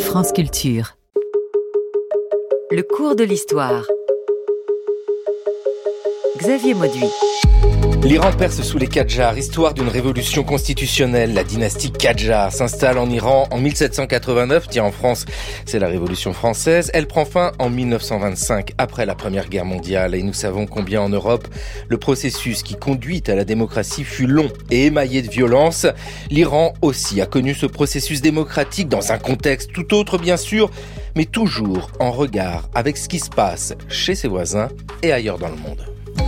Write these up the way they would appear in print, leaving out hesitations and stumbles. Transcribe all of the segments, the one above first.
France Culture. Le cours de l'histoire. Xavier Mauduit. L'Iran perce sous les Qadjars, histoire d'une révolution constitutionnelle. La dynastie Qadjar s'installe en Iran en 1789. Tiens, en France, c'est la Révolution française. Elle prend fin en 1925, après la Première Guerre mondiale. Et nous savons combien en Europe, le processus qui conduit à la démocratie fut long et émaillé de violence. L'Iran aussi a connu ce processus démocratique dans un contexte tout autre, bien sûr, mais toujours en regard avec ce qui se passe chez ses voisins et ailleurs dans le monde.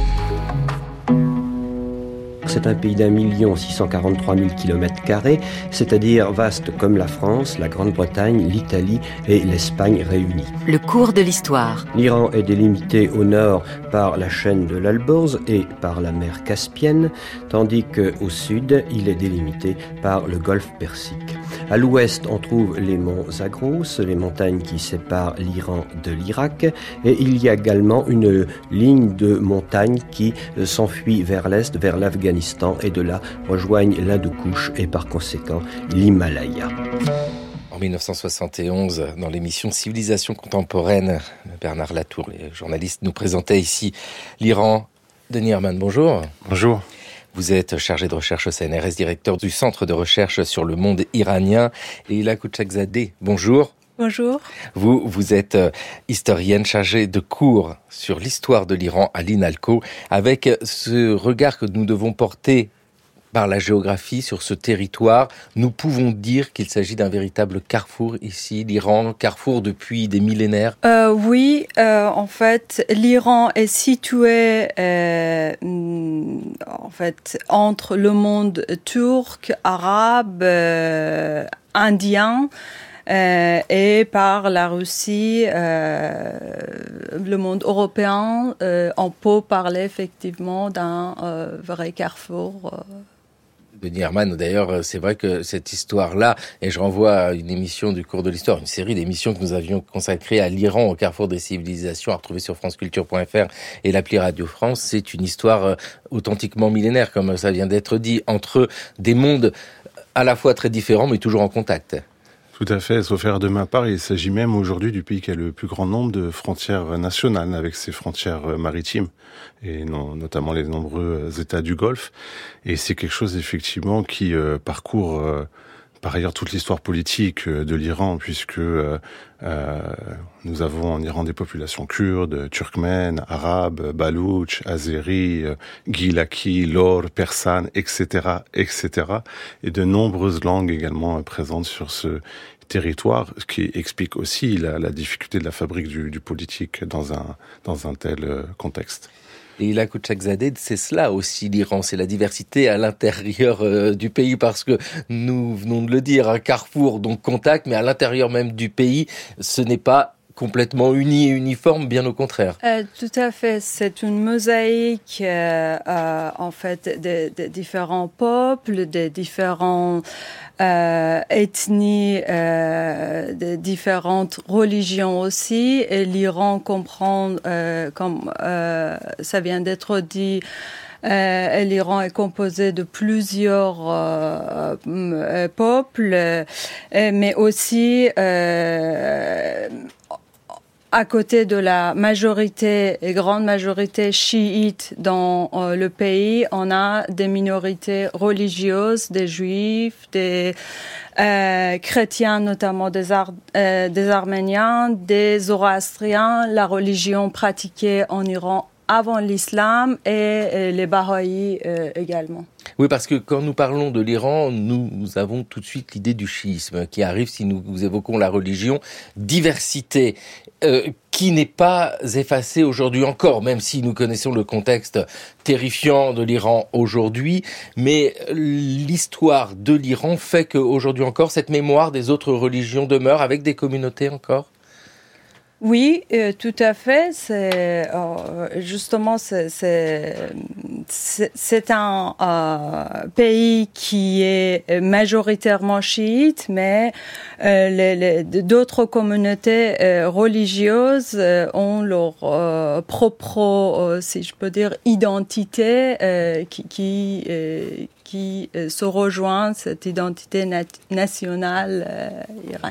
C'est un pays d'1 643 000 km², c'est-à-dire vaste comme la France, la Grande-Bretagne, l'Italie et l'Espagne réunies. Le cours de l'histoire. L'Iran est délimité au nord par la chaîne de l'Alborz et par la mer Caspienne, tandis qu'au sud, il est délimité par le golfe Persique. À l'ouest, on trouve les monts Zagros, les montagnes qui séparent l'Iran de l'Irak, et il y a également une ligne de montagnes qui s'enfuit vers l'est, vers l'Afghanistan, et de là rejoignent l'Hindoukouche et par conséquent l'Himalaya. En 1971, dans l'émission Civilisation contemporaine, Bernard Latour, les journalistes, nous présentait ici l'Iran. Denis Herman, bonjour. Bonjour. Vous êtes chargé de recherche au CNRS, directeur du Centre de recherche sur le monde iranien. Et Leïla Kouchakzadeh, bonjour. Bonjour. Vous êtes historienne chargée de cours sur l'histoire de l'Iran à l'INALCO, avec ce regard que nous devons porter par la géographie sur ce territoire. Nous pouvons dire qu'il s'agit d'un véritable carrefour ici, l'Iran, carrefour depuis des millénaires. Oui, en fait, l'Iran est situé entre le monde turc, arabe, indien. Et par la Russie, le monde européen, on peut parler effectivement d'un vrai carrefour. Denis Herman, d'ailleurs, c'est vrai que cette histoire-là, et je renvoie à une émission du cours de l'histoire, une série d'émissions que nous avions consacrées à l'Iran au carrefour des civilisations, à retrouver sur franceculture.fr et l'appli Radio France, c'est une histoire authentiquement millénaire, comme ça vient d'être dit, entre des mondes à la fois très différents, mais toujours en contact. Tout à fait, sauf erreur de ma part, il s'agit même aujourd'hui du pays qui a le plus grand nombre de frontières nationales avec ses frontières maritimes, et notamment les nombreux États du Golfe. Et c'est quelque chose effectivement qui parcourt par ailleurs toute l'histoire politique de l'Iran, puisque nous avons en Iran des populations kurdes, turkmènes, arabes, baloutches, azéris, gilaki, lor, persanes, etc., etc. Et de nombreuses langues également présentes sur ce territoire, ce qui explique aussi la difficulté de la fabrique du politique dans un tel contexte. Et Leïla Kouchakzadeh, c'est cela aussi l'Iran, c'est la diversité à l'intérieur du pays, parce que nous venons de le dire, un carrefour, donc contact, mais à l'intérieur même du pays, ce n'est pas complètement uni et uniforme, bien au contraire. Tout à fait, c'est une mosaïque en fait de différents peuples, de différentes ethnies, de différentes religions aussi. Et l'Iran comprend, comme ça vient d'être dit, l'Iran est composé de plusieurs peuples, mais aussi à côté de la majorité, et grande majorité chiite dans le pays, on a des minorités religieuses, des juifs, des chrétiens, notamment des arméniens, des zoroastriens, la religion pratiquée en Iran avant l'islam, et les Bahaïs également. Oui, parce que quand nous parlons de l'Iran, nous avons tout de suite l'idée du chiisme qui arrive si nous évoquons la religion. Diversité qui n'est pas effacée aujourd'hui encore, même si nous connaissons le contexte terrifiant de l'Iran aujourd'hui. Mais l'histoire de l'Iran fait qu'aujourd'hui encore, cette mémoire des autres religions demeure avec des communautés encore. Oui, tout à fait. C'est justement c'est un pays qui est majoritairement chiite, mais d'autres communautés religieuses ont leur propre, si je peux dire, identité qui se rejoint cette identité nationale iranienne.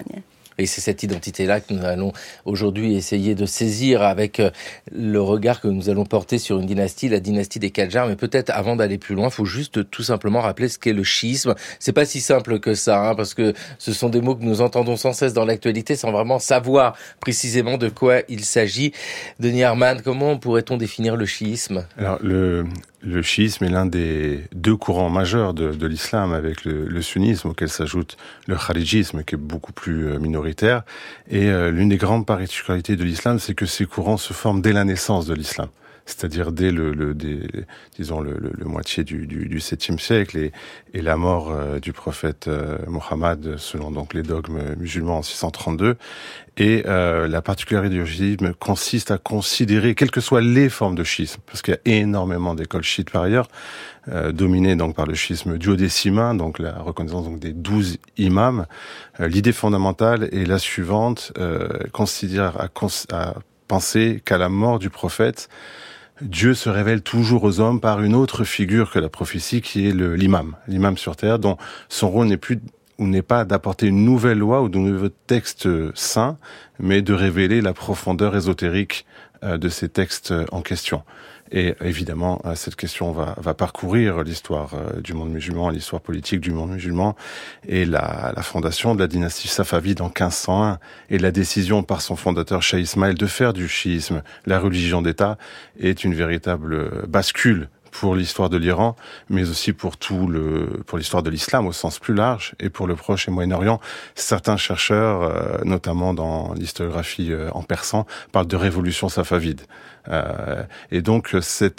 Et c'est cette identité-là que nous allons aujourd'hui essayer de saisir avec le regard que nous allons porter sur une dynastie, la dynastie des Qadjars. Mais peut-être avant d'aller plus loin, il faut juste tout simplement rappeler ce qu'est le chiisme. C'est pas si simple que ça, parce que ce sont des mots que nous entendons sans cesse dans l'actualité sans vraiment savoir précisément de quoi il s'agit. Denis Herman, comment pourrait-on définir le chiisme ? Alors, le chiisme est l'un des deux courants majeurs de l'islam, avec le sunnisme auquel s'ajoute le kharijisme qui est beaucoup plus minoritaire. Et l'une des grandes particularités de l'islam, c'est que ces courants se forment dès la naissance de l'islam. C'est-à-dire dès le moitié du 7e siècle et la mort du prophète Mohammed selon donc les dogmes musulmans en 632. Et la particularité du chiisme consiste à considérer, quelles que soient les formes de chiisme, parce qu'il y a énormément d'écoles chiites par ailleurs, dominées donc par le chiisme duodécimain, donc la reconnaissance donc des 12 imams. L'idée fondamentale est la suivante, considère à penser qu'à la mort du prophète, Dieu se révèle toujours aux hommes par une autre figure que la prophétie, qui est l'imam sur terre, dont son rôle n'est pas d'apporter une nouvelle loi ou de nouveaux textes saints, mais de révéler la profondeur ésotérique de ces textes en question. Et évidemment, cette question va parcourir l'histoire du monde musulman, l'histoire politique du monde musulman, et la fondation de la dynastie safavide en 1501, et la décision par son fondateur Shah Ismaël de faire du chiisme la religion d'État est une véritable bascule pour l'histoire de l'Iran, mais aussi pour l'histoire de l'islam au sens plus large, et pour le Proche et Moyen-Orient. Certains chercheurs, notamment dans l'historiographie en persan, parlent de révolution safavide. Et donc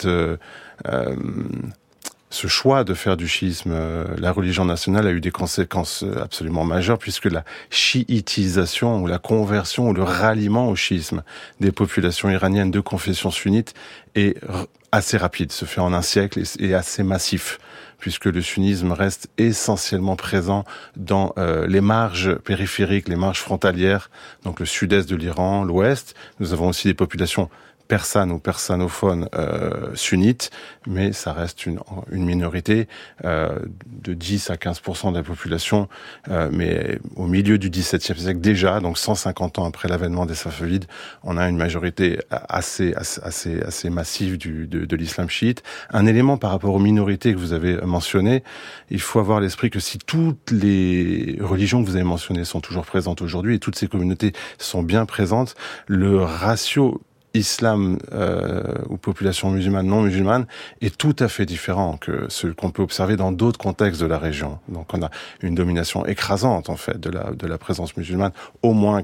ce choix de faire du chiisme la religion nationale a eu des conséquences absolument majeures, puisque la chiitisation ou la conversion ou le ralliement au chiisme des populations iraniennes de confession sunnite est assez rapide, se fait en un siècle et assez massif, puisque le sunnisme reste essentiellement présent dans les marges périphériques, les marges frontalières, donc le sud-est de l'Iran, l'ouest. Nous avons aussi des populations persanes ou persanophones sunnites, mais ça reste une minorité de 10 à 15% de la population, mais au milieu du XVIIe siècle déjà, donc 150 ans après l'avènement des Safavides, on a une majorité assez massive de l'islam chiite. Un élément par rapport aux minorités que vous avez mentionnées, il faut avoir à l'esprit que si toutes les religions que vous avez mentionnées sont toujours présentes aujourd'hui, et toutes ces communautés sont bien présentes, le ratio islam ou population musulmane, non musulmane, est tout à fait différent que ce qu'on peut observer dans d'autres contextes de la région. Donc on a une domination écrasante en fait de la présence musulmane, au moins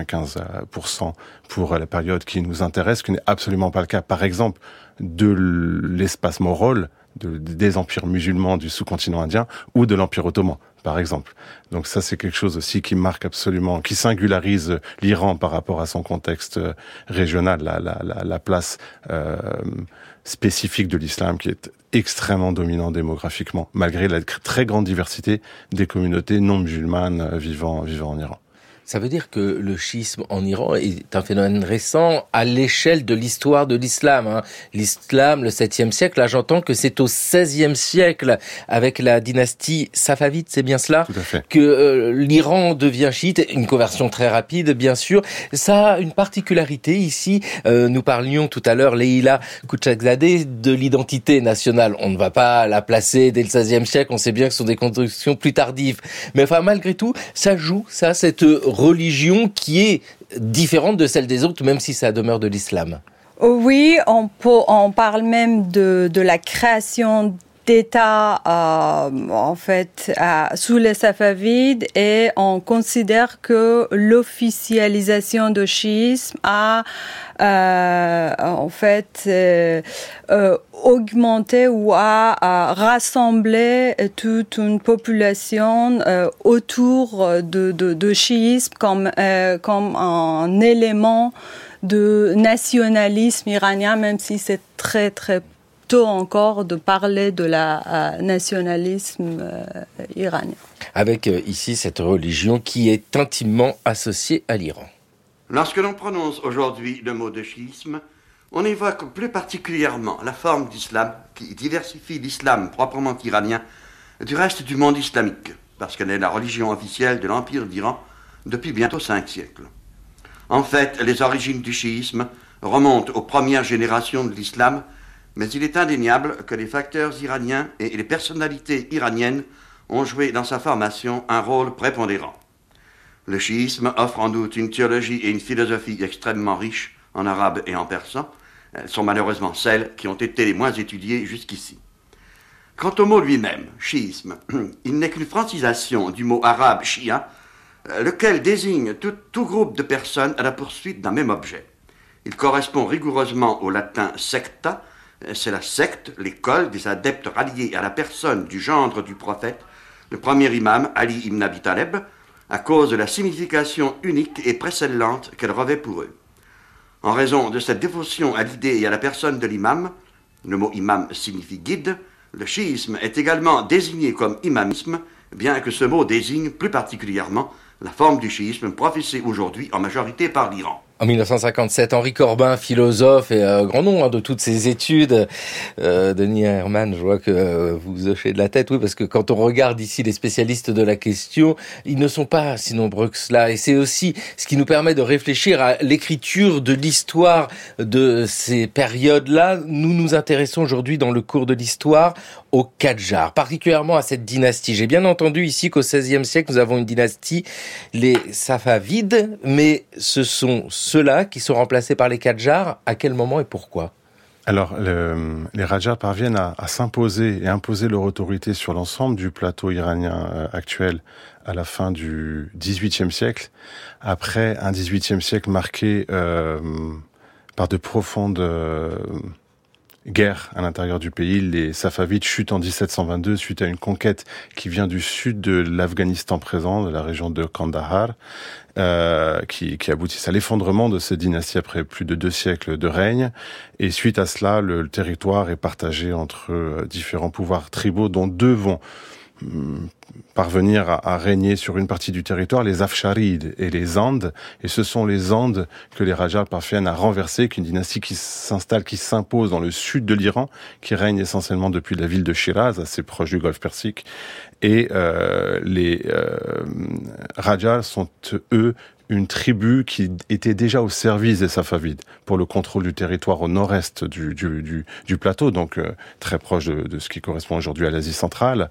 95% pour la période qui nous intéresse, ce qui n'est absolument pas le cas par exemple de l'espace moghol, des empires musulmans du sous-continent indien ou de l'Empire ottoman, par exemple. Donc ça, c'est quelque chose aussi qui marque absolument, qui singularise l'Iran par rapport à son contexte régional, la place spécifique de l'islam qui est extrêmement dominant démographiquement, malgré la très grande diversité des communautés non musulmanes vivant en Iran. Ça veut dire que le chiisme en Iran est un phénomène récent à l'échelle de l'histoire de l'islam. L'islam, le 7e siècle, là j'entends que c'est au 16e siècle, avec la dynastie safavide, c'est bien cela ? Tout à fait. Que l'Iran devient chiite, une conversion très rapide bien sûr. Ça a une particularité ici, nous parlions tout à l'heure, Leïla Kouchakzadeh, de l'identité nationale. On ne va pas la placer dès le 16e siècle, on sait bien que ce sont des constructions plus tardives. Mais enfin malgré tout, ça joue, cette religion qui est différente de celle des autres, même si ça demeure de l'islam. Oui, on parle même de la création d'État en fait sous les Safavides, et on considère que l'officialisation du chiisme a en fait augmenté ou a rassemblé toute une population autour de chiisme comme un élément de nationalisme iranien, même si c'est très très tôt encore de parler de la nationalisme iranien. Avec ici cette religion qui est intimement associée à l'Iran. Lorsque l'on prononce aujourd'hui le mot de chiisme, on évoque plus particulièrement la forme d'islam qui diversifie l'islam proprement iranien du reste du monde islamique, parce qu'elle est la religion officielle de l'Empire d'Iran depuis bientôt 5 siècles. En fait, les origines du chiisme remontent aux premières générations de l'islam, mais il est indéniable que les facteurs iraniens et les personnalités iraniennes ont joué dans sa formation un rôle prépondérant. Le chiisme offre en outre une théologie et une philosophie extrêmement riches en arabe et en persan. Elles sont malheureusement celles qui ont été les moins étudiées jusqu'ici. Quant au mot lui-même, chiisme, il n'est qu'une francisation du mot arabe shia, lequel désigne tout groupe de personnes à la poursuite d'un même objet. Il correspond rigoureusement au latin secta, c'est la secte, l'école des adeptes ralliés à la personne du gendre du prophète, le premier imam Ali ibn Abi Taleb, à cause de la signification unique et précédente qu'elle revêt pour eux. En raison de cette dévotion à l'idée et à la personne de l'imam, le mot imam signifie guide, le chiisme est également désigné comme imamisme, bien que ce mot désigne plus particulièrement la forme du chiisme professée aujourd'hui en majorité par l'Iran. En 1957, Henri Corbin, philosophe et grand nom de toutes ces études. Denis Herman, je vois que vous hochez de la tête, oui, parce que quand on regarde ici les spécialistes de la question, ils ne sont pas si nombreux que cela. Et c'est aussi ce qui nous permet de réfléchir à l'écriture de l'histoire de ces périodes-là. Nous nous intéressons aujourd'hui dans le cours de l'histoire au Kadjar, particulièrement à cette dynastie. J'ai bien entendu ici qu'au XVIe siècle, nous avons une dynastie, les Safavides, mais ce sont ceux-là qui sont remplacés par les Kadjars. À quel moment et pourquoi ? Alors, les Rajars parviennent à s'imposer et imposer leur autorité sur l'ensemble du plateau iranien actuel à la fin du XVIIIe siècle, après un XVIIIe siècle marqué par de profondes guerre à l'intérieur du pays. Les Safavides chutent en 1722 suite à une conquête qui vient du sud de l'Afghanistan présent, de la région de Kandahar, qui aboutissent à l'effondrement de cette dynastie après plus de 2 siècles de règne. Et suite à cela, le territoire est partagé entre différents pouvoirs tribaux, dont 2 vont parvenir à régner sur une partie du territoire, les Afsharides et les Andes. Et ce sont les Andes que les Rajars parviennent à renverser, qu'une dynastie qui s'installe, qui s'impose dans le sud de l'Iran, qui règne essentiellement depuis la ville de Shiraz, assez proche du golfe Persique. Et les Rajars sont, eux, une tribu qui était déjà au service des Safavides pour le contrôle du territoire au nord-est du plateau, donc très proche de ce qui correspond aujourd'hui à l'Asie centrale,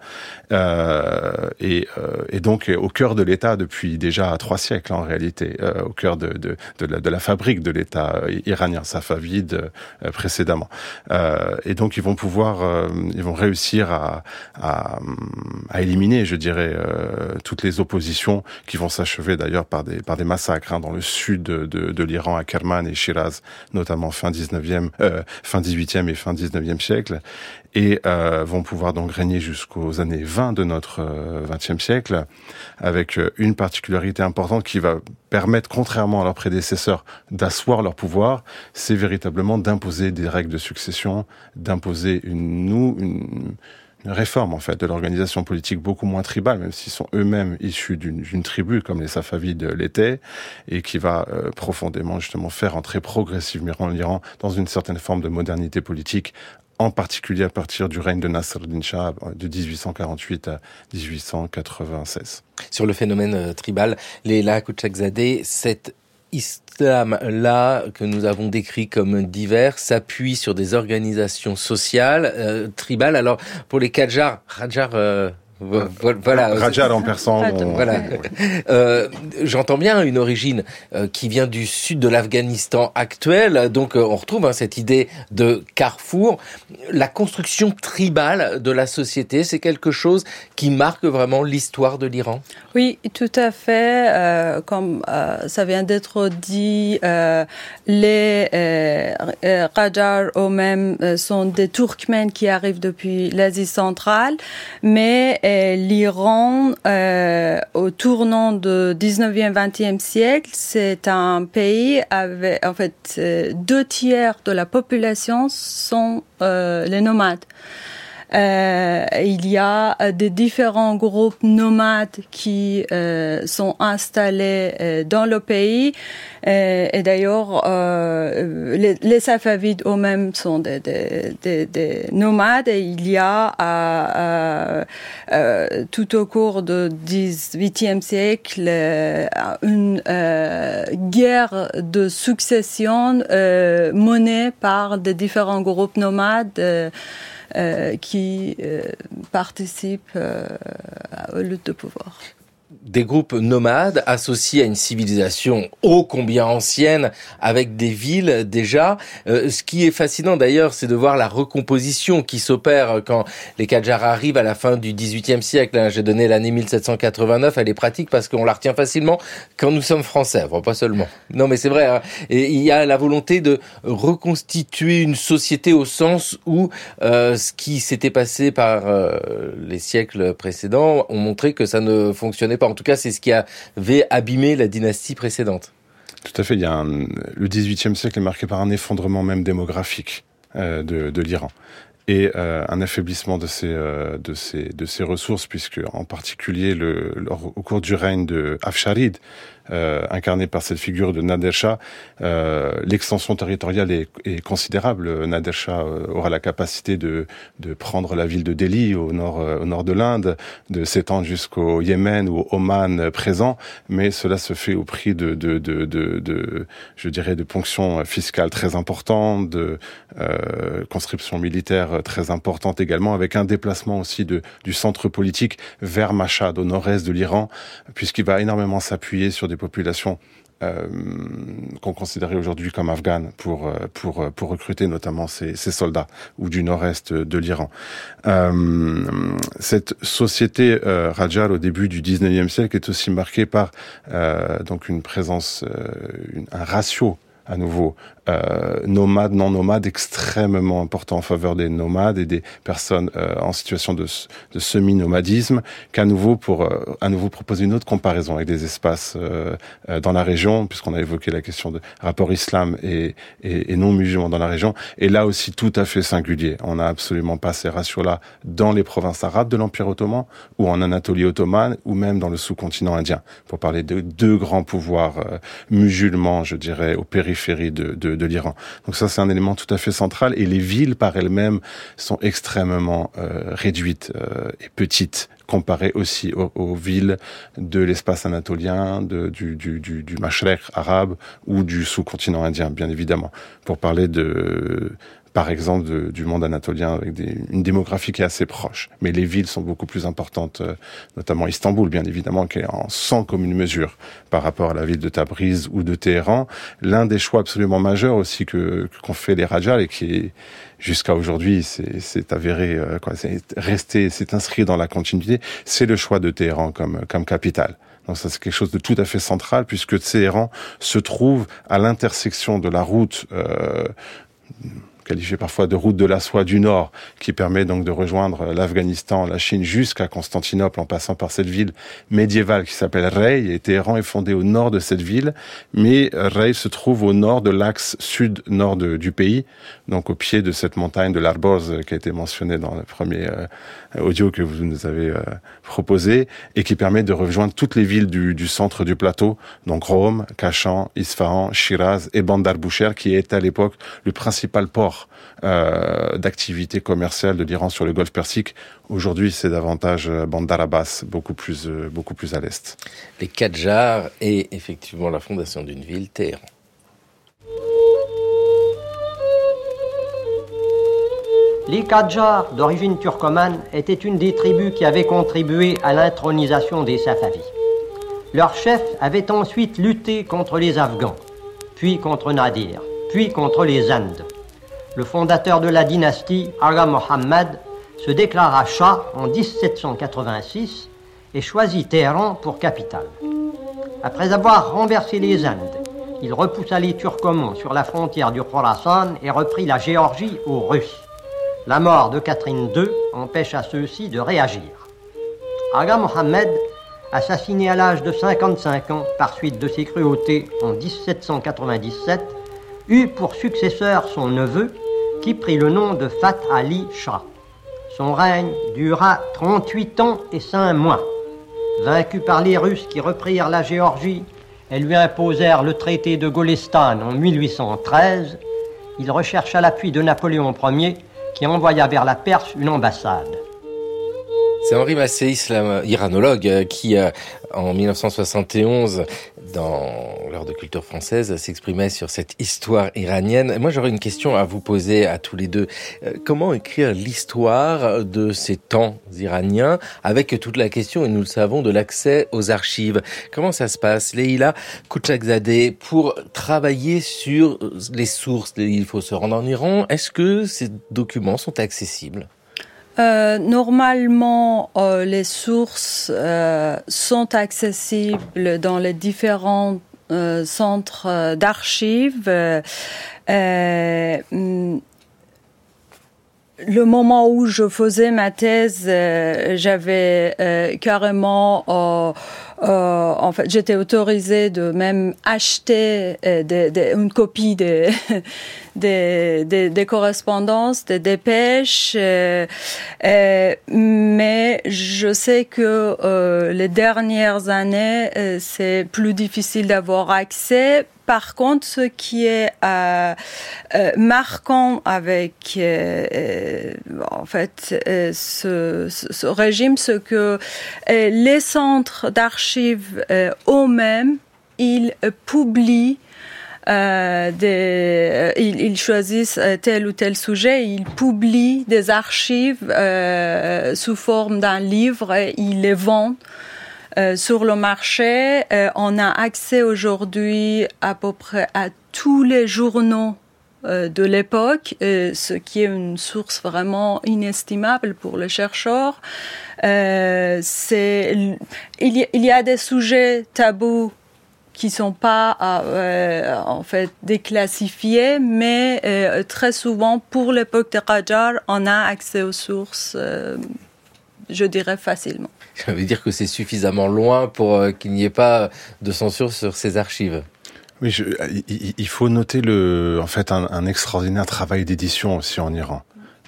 et donc au cœur de l'État depuis déjà 3 siècles en réalité, au cœur de la fabrique de l'État iranien safavide précédemment. Et donc ils vont réussir à éliminer, je dirais, toutes les oppositions qui vont s'achever d'ailleurs par des massacres dans le sud de l'Iran, à Kerman et Shiraz, notamment fin 18e et fin 19e siècle, et vont pouvoir donc régner jusqu'aux années 20 de notre 20e siècle, avec une particularité importante qui va permettre, contrairement à leurs prédécesseurs, d'asseoir leur pouvoir, c'est véritablement d'imposer des règles de succession, d'imposer une réforme, en fait, de l'organisation politique beaucoup moins tribale, même s'ils sont eux-mêmes issus d'une tribu, comme les Safavides l'étaient, et qui va profondément, justement, faire entrer progressivement l'Iran dans une certaine forme de modernité politique, en particulier à partir du règne de Nasr al-Din Shah de 1848 à 1896. Sur le phénomène tribal, Leila Kouchakzadeh, cette islam-là, que nous avons décrit comme divers, s'appuie sur des organisations sociales tribales. Alors, pour les Kadjars, voilà. Rajar en persan. Voilà. J'entends bien une origine qui vient du sud de l'Afghanistan actuel. Donc, on retrouve cette idée de carrefour. La construction tribale de la société, c'est quelque chose qui marque vraiment l'histoire de l'Iran. Oui, tout à fait. Comme ça vient d'être dit, les Rajars eux-mêmes sont des Turkmènes qui arrivent depuis l'Asie centrale, mais l'Iran, au tournant du 19e, 20e siècle, c'est un pays avec, en fait, 2 tiers de la population sont les nomades. Il y a des différents groupes nomades qui sont installés dans le pays. Et d'ailleurs, les Safavides eux-mêmes sont des nomades. Et il y a tout au cours du XVIIIe siècle une guerre de succession menée par des différents groupes nomades qui participent aux luttes de pouvoir. Des groupes nomades associés à une civilisation ô combien ancienne, avec des villes déjà. Ce qui est fascinant d'ailleurs, c'est de voir la recomposition qui s'opère quand les Kadjars arrivent à la fin du XVIIIe siècle. J'ai donné l'année 1789, elle est pratique parce qu'on la retient facilement quand nous sommes français. Enfin, pas seulement. Non, mais c'est vrai. Hein. Et il y a la volonté de reconstituer une société au sens où ce qui s'était passé par les siècles précédents ont montré que ça ne fonctionnait pas. En tout cas, c'est ce qui avait abîmé la dynastie précédente. Tout à fait. Le XVIIIe siècle est marqué par un effondrement même démographique de l'Iran et un affaiblissement de ses ressources, puisque en particulier au cours du règne de Afsharid, incarné par cette figure de Nader Shah, l'extension territoriale est considérable. Nader Shah aura la capacité de prendre la ville de Delhi au nord de l'Inde, de s'étendre jusqu'au Yémen ou au Oman présent, mais cela se fait au prix je dirais, de ponctions fiscales très importantes, de conscription militaire très importante également, avec un déplacement aussi du centre politique vers Mashhad, au nord-est de l'Iran, puisqu'il va énormément s'appuyer sur des populations qu'on considérait aujourd'hui comme afghanes pour recruter notamment ces soldats, ou du nord-est de l'Iran. Cette société Qajar au début du 19e siècle est aussi marquée par donc une présence, un ratio à nouveau nomades, non nomades, extrêmement important en faveur des nomades et des personnes en situation de semi-nomadisme, qu'à nouveau proposer une autre comparaison avec des espaces dans la région, puisqu'on a évoqué la question de rapport islam et non musulman dans la région, et là aussi tout à fait singulier. On n'a absolument pas ces ratios-là dans les provinces arabes de l'Empire ottoman, ou en Anatolie ottomane, ou même dans le sous-continent indien, pour parler de deux grands pouvoirs musulmans, je dirais, aux périphéries de l'Iran. Donc ça, c'est un élément tout à fait central. Et les villes par elles-mêmes sont extrêmement réduites et petites, comparées aussi aux villes de l'espace anatolien, du Mashrek arabe ou du sous-continent indien, bien évidemment. Pour parler par exemple, du monde anatolien avec une démographie qui est assez proche. Mais les villes sont beaucoup plus importantes, notamment Istanbul, bien évidemment, qui est en 100 commune mesure par rapport à la ville de Tabriz ou de Téhéran. L'un des choix absolument majeurs aussi qu'ont fait les Qajar et qui est, jusqu'à aujourd'hui, c'est avéré, c'est inscrit dans la continuité, c'est le choix de Téhéran comme capitale. Donc ça, c'est quelque chose de tout à fait central, puisque Téhéran se trouve à l'intersection de la route qualifié parfois de route de la soie du Nord, qui permet donc de rejoindre l'Afghanistan, la Chine, jusqu'à Constantinople, en passant par cette ville médiévale qui s'appelle Rey, et Téhéran est fondé au nord de cette ville, mais Rey se trouve au nord de l'axe sud-nord du pays, donc au pied de cette montagne de l'Arborz qui a été mentionnée dans le premier audio que vous nous avez proposé, et qui permet de rejoindre toutes les villes du centre du plateau, donc Rome, Kashan, Isfahan, Shiraz et Bandar Bushehr, qui est à l'époque le principal port d'activité commerciale de l'Iran sur le golfe Persique. Aujourd'hui, c'est davantage Bandar Abbas, beaucoup plus à l'est. Les Kadjars et effectivement la fondation d'une ville, Téhéran. Les Kadjars, d'origine turcomane, étaient une des tribus qui avaient contribué à l'intronisation des Safavis. Leur chef avait ensuite lutté contre les Afghans, puis contre Nadir, puis contre les Indes. Le fondateur de la dynastie, Agha Mohammad, se déclara Shah en 1786 et choisit Téhéran pour capitale. Après avoir renversé les Indes, il repoussa les Turcomans sur la frontière du Khorasan et reprit la Géorgie aux Russes. La mort de Catherine II empêcha ceux-ci de réagir. Agha Mohammad, assassiné à l'âge de 55 ans par suite de ses cruautés en 1797, eut pour successeur son neveu, qui prit le nom de Fath Ali Shah. Son règne dura 38 ans et 5 mois. Vaincu par les Russes qui reprirent la Géorgie et lui imposèrent le traité de Golestan en 1813, il rechercha l'appui de Napoléon Ier qui envoya vers la Perse une ambassade. C'est Henri Massé, iranologue, qui, en 1971, dans l'heure de culture française, s'exprimait sur cette histoire iranienne. Moi, j'aurais une question à vous poser à tous les deux. Comment écrire l'histoire de ces temps iraniens, avec toute la question, et nous le savons, de l'accès aux archives? Comment ça se passe? Leïla Kouchakzadeh, pour travailler sur les sources, il faut se rendre en Iran. Est-ce que ces documents sont accessibles? Normalement, les sources sont accessibles dans les différents centres d'archives. Le moment où je faisais ma thèse, j'avais carrément, en fait, j'étais autorisée de même acheter une copie des correspondances, des dépêches, mais je sais que les dernières années, c'est plus difficile d'avoir accès. Par contre, ce qui est marquant avec en fait ce régime, c'est que les centres d'archives eux-mêmes, ils publient ils choisissent tel ou tel sujet, ils publient des archives sous forme d'un livre et ils les vendent sur le marché. On a accès aujourd'hui à peu près à tous les journaux de l'époque, ce qui est une source vraiment inestimable pour les chercheurs. Il y a des sujets tabous qui sont pas en fait déclassifiés, mais très souvent pour l'époque de Qajar, on a accès aux sources, je dirais facilement. Ça veut dire que c'est suffisamment loin pour qu'il n'y ait pas de censure sur ces archives. Oui, il faut noter en fait un extraordinaire travail d'édition aussi en Iran.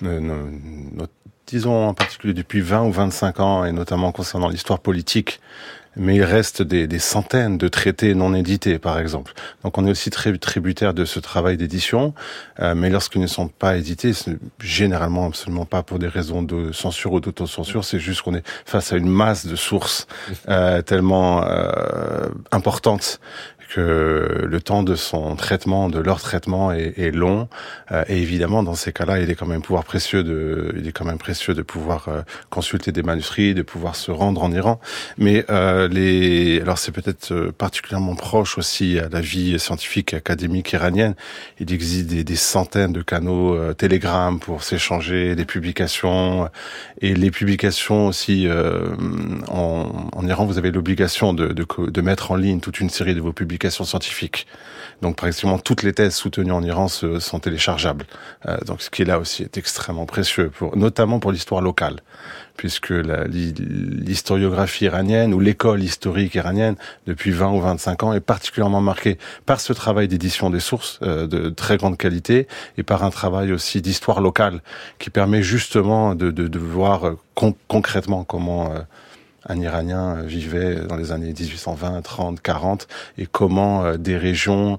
Disons en particulier depuis 20 ou 25 ans, et notamment concernant l'histoire politique. Mais il reste des centaines de traités non édités, par exemple. Donc on est aussi très tributaire de ce travail d'édition, mais lorsqu'ils ne sont pas édités, c'est généralement absolument pas pour des raisons de censure ou d'autocensure, c'est juste qu'on est face à une masse de sources tellement importantes que le temps de son traitement, de leur traitement est long. Et évidemment, dans ces cas-là, il est quand même précieux de pouvoir consulter des manuscrits, de pouvoir se rendre en Iran. Mais alors c'est peut-être particulièrement proche aussi à la vie scientifique et académique iranienne. Il existe des centaines de canaux Telegram pour s'échanger des publications. Et les publications aussi, en Iran, vous avez l'obligation de mettre en ligne toute une série de vos publications scientifiques. Donc, pratiquement toutes les thèses soutenues en Iran sont téléchargeables. Donc, ce qui est là aussi est extrêmement précieux, notamment pour l'histoire locale, puisque l'historiographie iranienne ou l'école historique iranienne, depuis 20 ou 25 ans, est particulièrement marquée par ce travail d'édition des sources de très grande qualité et par un travail aussi d'histoire locale qui permet justement de voir concrètement comment un Iranien vivait dans les années 1820, 30, 40, et comment des régions,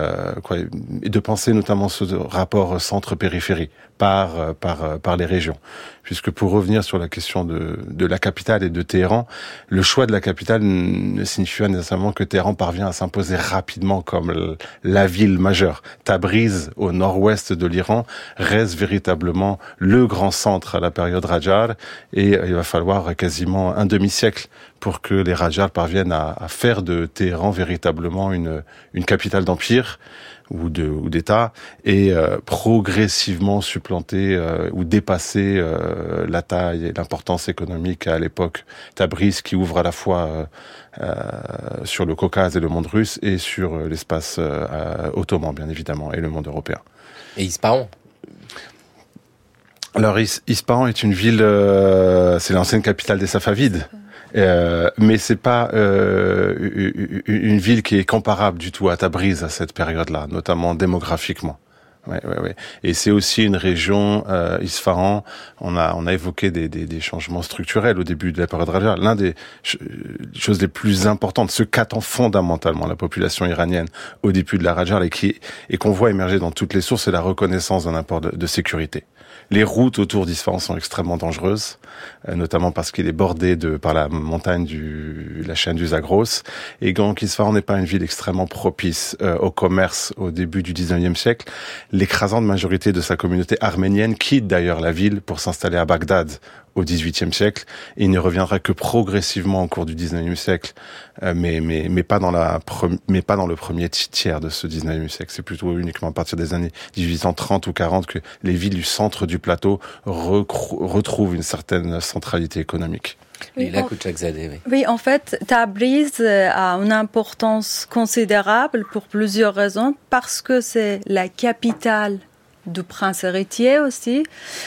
et de penser notamment ce rapport centre-périphérie par les régions. Puisque pour revenir sur la question de la capitale et de Téhéran, le choix de la capitale ne signifie pas nécessairement que Téhéran parvient à s'imposer rapidement comme la ville majeure. Tabriz, au nord-ouest de l'Iran, reste véritablement le grand centre à la période Qajar, et il va falloir quasiment un demi-siècle pour que les Qajars parviennent à faire de Téhéran véritablement une capitale d'empire ou d'État, et progressivement supplanter ou dépasser la taille et l'importance économique à l'époque Tabriz, qui ouvre à la fois sur le Caucase et le monde russe, et sur l'espace ottoman, bien évidemment, et le monde européen. Et Ispahan? Alors, Ispahan est une ville, c'est l'ancienne capitale des Safavides. Mais c'est pas une ville qui est comparable du tout à Tabriz à cette période-là, notamment démographiquement. Ouais. Et c'est aussi une région, Isfahan, on a évoqué des changements structurels au début de la période Qajar. L'un des choses les plus importantes, ce qu'attend fondamentalement la population iranienne au début de la Qajar et qu'on voit émerger dans toutes les sources, c'est la reconnaissance d'un apport de sécurité. Les routes autour d'Isfahan sont extrêmement dangereuses, notamment parce qu'il est bordé par la montagne la chaîne du Zagros. Et donc Isfahan n'est pas une ville extrêmement propice au commerce au début du 19e siècle. L'écrasante majorité de sa communauté arménienne quitte d'ailleurs la ville pour s'installer à Bagdad au XVIIIe siècle. Et il ne reviendra que progressivement au cours du XIXe siècle, mais pas dans le premier tiers de ce XIXe siècle. C'est plutôt uniquement à partir des années 1830 ou 40 que les villes du centre du plateau retrouvent une certaine centralité économique. Oui, en fait, Tabriz a une importance considérable pour plusieurs raisons, parce que c'est la capitale du prince héritier aussi.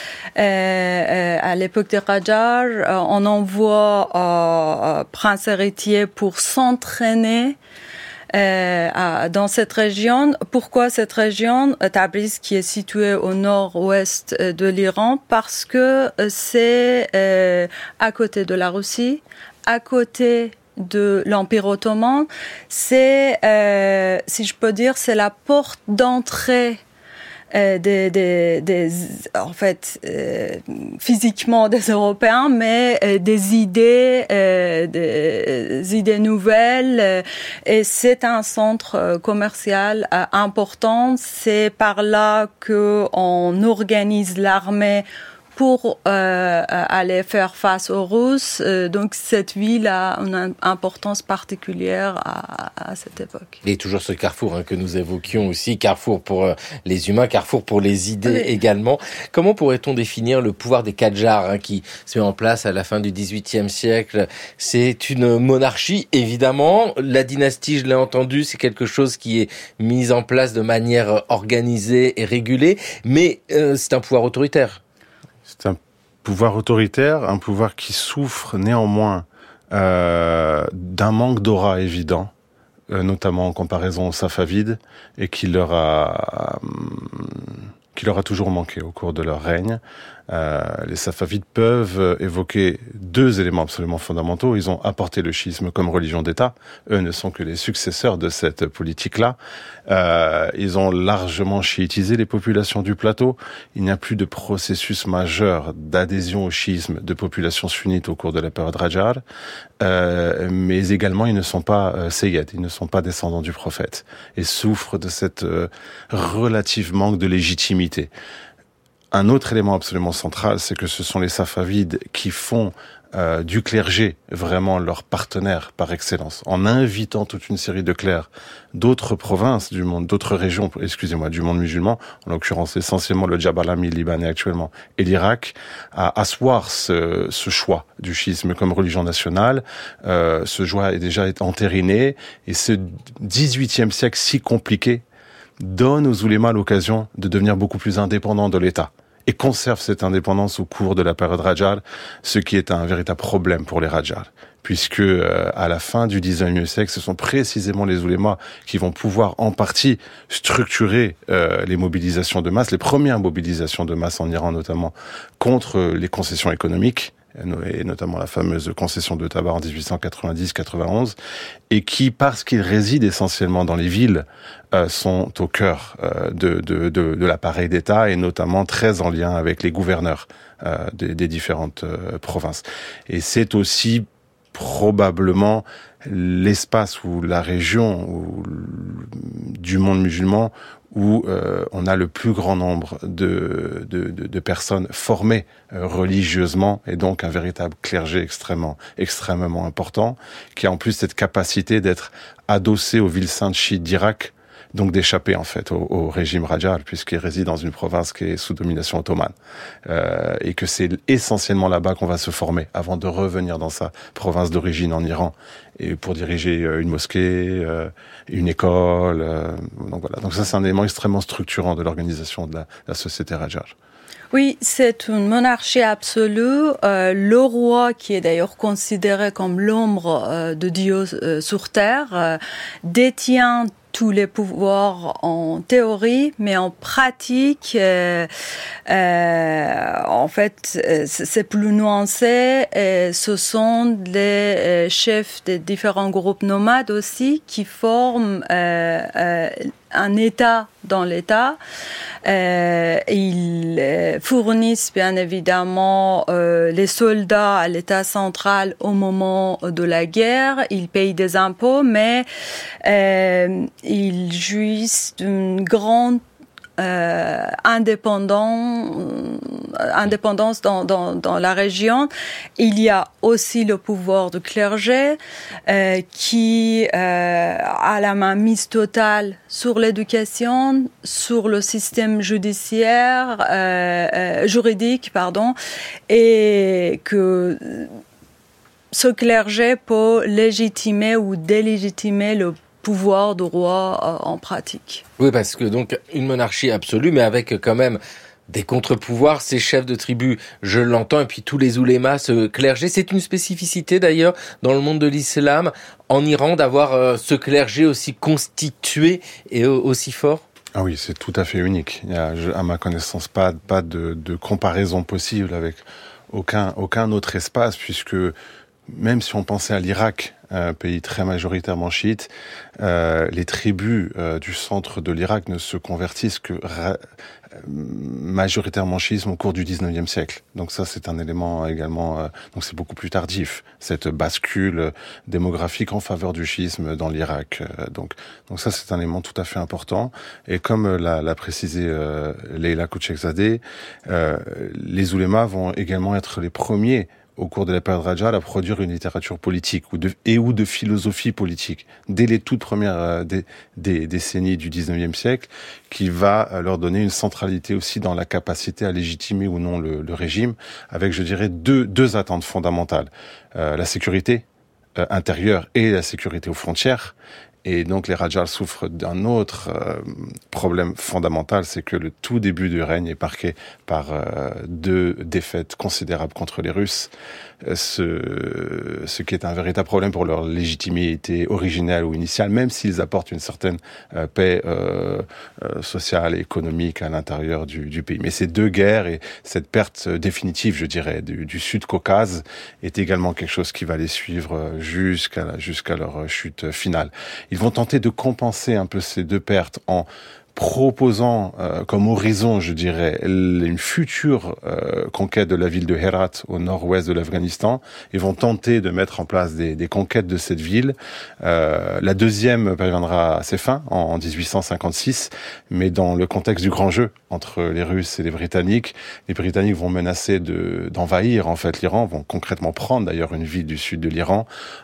À l'époque de Qajar, on envoie prince héritier pour s'entraîner dans cette région. Pourquoi cette région, Tabriz, qui est située au nord-ouest de l'Iran? Parce que c'est à côté de la Russie, à côté de l'Empire ottoman. C'est, si je peux dire, c'est la porte d'entrée physiquement des Européens, mais des idées nouvelles. Et c'est un centre commercial important. C'est par là qu'on organise l'armée pour aller faire face aux Russes. Donc cette ville a une importance particulière à cette époque. Et toujours ce carrefour que nous évoquions aussi, carrefour pour les humains, carrefour pour les idées également. Comment pourrait-on définir le pouvoir des Qadjars qui se met en place à la fin du XVIIIe siècle? C'est une monarchie, évidemment. La dynastie, je l'ai entendu, c'est quelque chose qui est mis en place de manière organisée et régulée, mais c'est un pouvoir autoritaire. C'est un pouvoir autoritaire, un pouvoir qui souffre néanmoins d'un manque d'aura évident, notamment en comparaison aux Safavides, et qui leur a toujours manqué au cours de leur règne. Les Safavides peuvent évoquer deux éléments absolument fondamentaux. Ils ont apporté le chiisme comme religion d'État. Eux ne sont que les successeurs de cette politique-là. Ils ont largement chiitisé les populations du plateau. Il n'y a plus de processus majeur d'adhésion au chiisme de populations sunnites au cours de la période Qajar. Mais également, ils ne sont pas Sayyid, ils ne sont pas descendants du prophète et souffrent de cette relative manque de légitimité. Un autre élément absolument central, c'est que ce sont les Safavides qui font du clergé vraiment leur partenaire par excellence, en invitant toute une série de clercs d'autres provinces du monde, d'autres régions, du monde musulman, en l'occurrence essentiellement le Jabalami libanais actuellement et l'Irak, à asseoir ce choix du chiisme comme religion nationale. Ce choix est déjà entériné, et ce 18e siècle si compliqué donne aux oulémas l'occasion de devenir beaucoup plus indépendants de l'État et conserve cette indépendance au cours de la période Qajar, ce qui est un véritable problème pour les Qajar, puisque à la fin du 19e siècle, ce sont précisément les oulémas qui vont pouvoir en partie structurer les mobilisations de masse, les premières mobilisations de masse en Iran notamment, contre les concessions économiques, et notamment la fameuse concession de tabac en 1890-91, et qui, parce qu'ils résident essentiellement dans les villes, sont au cœur de l'appareil d'État, et notamment très en lien avec les gouverneurs des différentes provinces. Et c'est aussi probablement l'espace ou la région du monde musulman où on a le plus grand nombre de personnes formées religieusement, et donc un véritable clergé extrêmement important, qui a en plus cette capacité d'être adossé aux villes saintes chiites d'Irak, donc d'échapper en fait au régime Qajar, puisqu'il réside dans une province qui est sous domination ottomane, et que c'est essentiellement là-bas qu'on va se former avant de revenir dans sa province d'origine en Iran, et pour diriger une mosquée, une école. Donc voilà. Donc ça, c'est un élément extrêmement structurant de l'organisation de la société Qajar. Oui, c'est une monarchie absolue. Le roi, qui est d'ailleurs considéré comme l'ombre de Dieu sur terre, détient tous les pouvoirs en théorie, mais en pratique, en fait, c'est plus nuancé. Et ce sont les chefs des différents groupes nomades aussi qui forment un État dans l'État. Ils fournissent bien évidemment les soldats à l'État central au moment de la guerre. Ils payent des impôts, mais ils jouissent d'une grande indépendance dans la région. Il y a aussi le pouvoir du clergé qui a la main mise totale sur l'éducation, sur le système juridique, et que ce clergé peut légitimer ou délégitimer le pouvoir du roi en pratique. Oui, parce que donc une monarchie absolue, mais avec quand même des contre-pouvoirs, ces chefs de tribu, je l'entends, et puis tous les oulémas, ce clergé. C'est une spécificité d'ailleurs dans le monde de l'islam, en Iran, d'avoir ce clergé aussi constitué et aussi fort. Ah oui, c'est tout à fait unique. Il y a, à ma connaissance, pas de comparaison possible avec aucun autre espace, puisque même si on pensait à l'Irak, un pays très majoritairement chiite, les tribus du centre de l'Irak ne se convertissent que majoritairement chiisme au cours du 19e siècle. Donc ça, c'est un élément également, donc c'est beaucoup plus tardif, cette bascule démographique en faveur du chiisme dans l'Irak. Donc ça, c'est un élément tout à fait important. Et comme l'a précisé Leila Kouchekzadeh, les oulémas vont également être les premiers au cours de la période Rajal à produire une littérature politique ou de philosophie politique dès les toutes premières des décennies du 19e siècle, qui va leur donner une centralité aussi dans la capacité à légitimer ou non le régime, avec, je dirais, deux attentes fondamentales. La sécurité intérieure et la sécurité aux frontières. Et donc les Rajal souffrent d'un autre problème fondamental, c'est que le tout début du règne est marqué par 2 défaites considérables contre les Russes, ce qui est un véritable problème pour leur légitimité originelle ou initiale, même s'ils apportent une certaine paix sociale et économique à l'intérieur du pays. Mais ces 2 guerres et cette perte définitive, je dirais, du Sud-Caucase est également quelque chose qui va les suivre jusqu'à leur chute finale. Ils vont tenter de compenser un peu ces 2 pertes en proposant comme horizon, je dirais, une future conquête de la ville de Herat au nord-ouest de l'Afghanistan. Ils vont tenter de mettre en place des conquêtes de cette ville. La deuxième parviendra à ses fins en 1856, mais dans le contexte du grand jeu entre les Russes et les Britanniques vont menacer d'envahir en fait l'Iran, vont concrètement prendre d'ailleurs une ville du sud de l'Iran,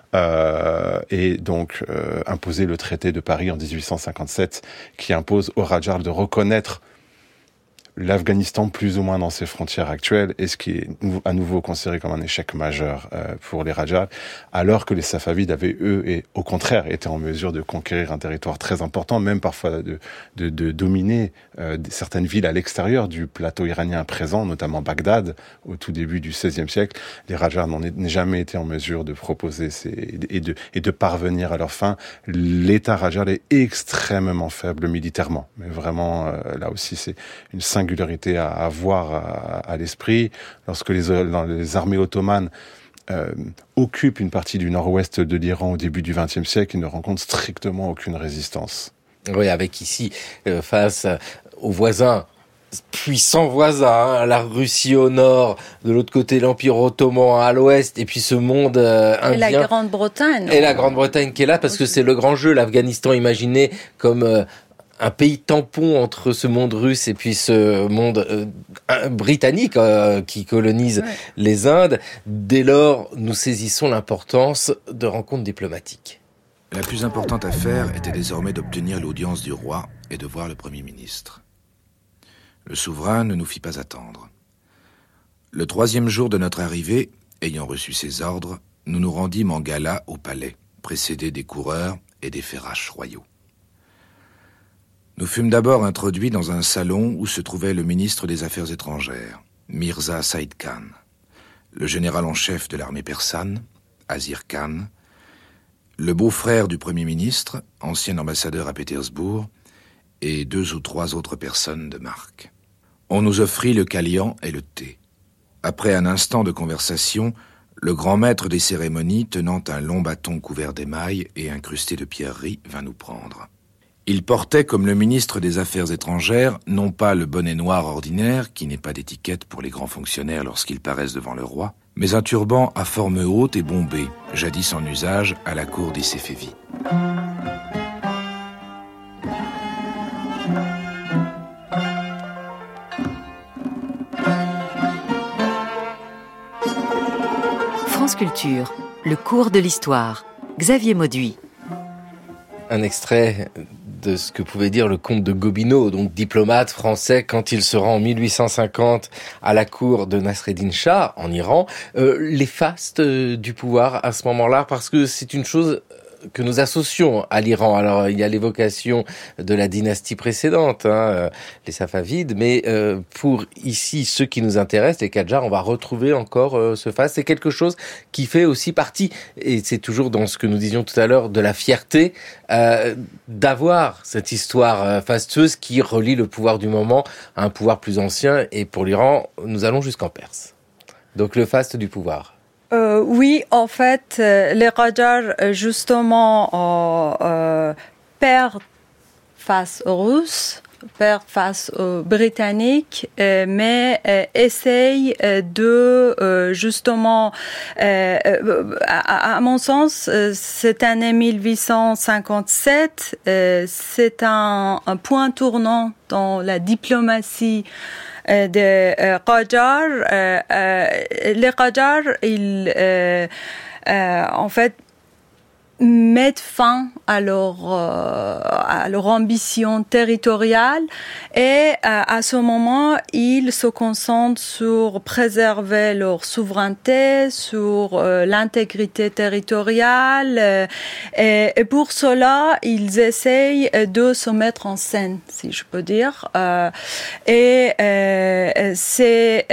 et donc imposer le traité de Paris en 1857 qui impose aux Rajal de reconnaître l'Afghanistan plus ou moins dans ses frontières actuelles, et ce qui est à nouveau considéré comme un échec majeur pour les Rajal, alors que les Safavides avaient, eux, et au contraire, été en mesure de conquérir un territoire très important, même parfois de dominer certaines villes à l'extérieur du plateau iranien présent, notamment Bagdad, au tout début du XVIe siècle. Les Rajal n'ont jamais été en mesure de proposer et de parvenir à leur fin. L'État Rajal est extrêmement faible militairement, mais vraiment, là aussi, c'est une singularité à avoir à l'esprit. Lorsque les armées ottomanes occupent une partie du nord-ouest de l'Iran au début du XXe siècle, ils ne rencontrent strictement aucune résistance. Oui, avec ici, face aux voisins, puissants voisins, la Russie au nord, de l'autre côté l'Empire ottoman à l'ouest, et puis ce monde indien. Et la Grande-Bretagne. Et la Grande-Bretagne qui est là, parce que c'est le grand jeu, l'Afghanistan imaginé comme un pays tampon entre ce monde russe et puis ce monde britannique qui colonise les Indes. Dès lors, nous saisissons l'importance de rencontres diplomatiques. La plus importante affaire était désormais d'obtenir l'audience du roi et de voir le Premier ministre. Le souverain ne nous fit pas attendre. Le 3e jour de notre arrivée, ayant reçu ses ordres, nous nous rendîmes en gala au palais, précédés des coureurs et des ferraches royaux. Nous fûmes d'abord introduits dans un salon où se trouvait le ministre des Affaires étrangères, Mirza Saïd Khan, le général en chef de l'armée persane, Azir Khan, le beau-frère du Premier ministre, ancien ambassadeur à Pétersbourg, et 2 ou 3 autres personnes de marque. On nous offrit le kalian et le thé. Après un instant de conversation, le grand maître des cérémonies, tenant un long bâton couvert d'émail et incrusté de pierreries, vint nous prendre. Il portait, comme le ministre des Affaires étrangères, non pas le bonnet noir ordinaire, qui n'est pas d'étiquette pour les grands fonctionnaires lorsqu'ils paraissent devant le roi, mais un turban à forme haute et bombée, jadis en usage à la cour des Séfévis. France Culture, le cours de l'histoire. Xavier Mauduit. Un extrait de ce que pouvait dire le comte de Gobineau, donc diplomate français, quand il se rend en 1850 à la cour de Nasreddin Shah, en Iran, les fastes du pouvoir à ce moment-là, parce que c'est une chose que nous associons à l'Iran. Alors, il y a l'évocation de la dynastie précédente, les Safavides, mais pour ici, ceux qui nous intéressent, les Qadjars, on va retrouver encore ce faste. C'est quelque chose qui fait aussi partie, et c'est toujours dans ce que nous disions tout à l'heure, de la fierté d'avoir cette histoire fastueuse qui relie le pouvoir du moment à un pouvoir plus ancien. Et pour l'Iran, nous allons jusqu'en Perse. Donc, le faste du pouvoir. Oui, en fait, les Qadjars, justement, perdent face aux Russes, perdent face aux Britanniques, mais essayent de, justement, à mon sens, cette année 1857, c'est un point tournant dans la diplomatie des Qadjars. Les Qadjars, ils, en fait, mettent fin à leur ambition territoriale et à ce moment, ils se concentrent sur préserver leur souveraineté, sur l'intégrité territoriale et pour cela, ils essayent de se mettre en scène, si je peux dire. C'est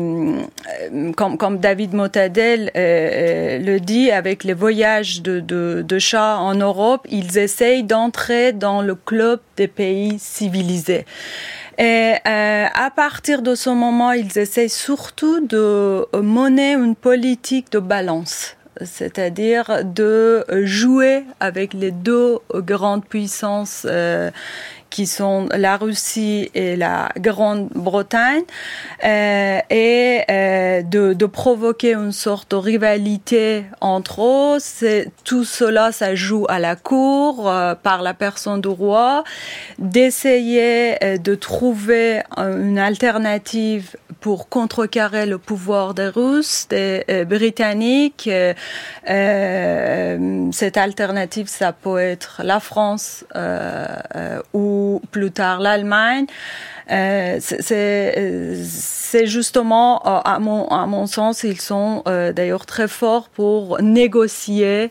comme David Motadel le dit, avec les voyages de Shah en Europe, ils essayent d'entrer dans le club des pays civilisés. Et à partir de ce moment, ils essayent surtout de mener une politique de balance, c'est-à-dire de jouer avec les 2 grandes puissances qui sont la Russie et la Grande-Bretagne, et de provoquer une sorte de rivalité entre eux. Tout cela, ça joue à la cour, par la personne du roi, d'essayer de trouver une alternative pour contrecarrer le pouvoir des Russes, des Britanniques. Cette alternative, ça peut être la France ou plus tard l'Allemagne. C'est justement, à mon sens, ils sont d'ailleurs très forts pour négocier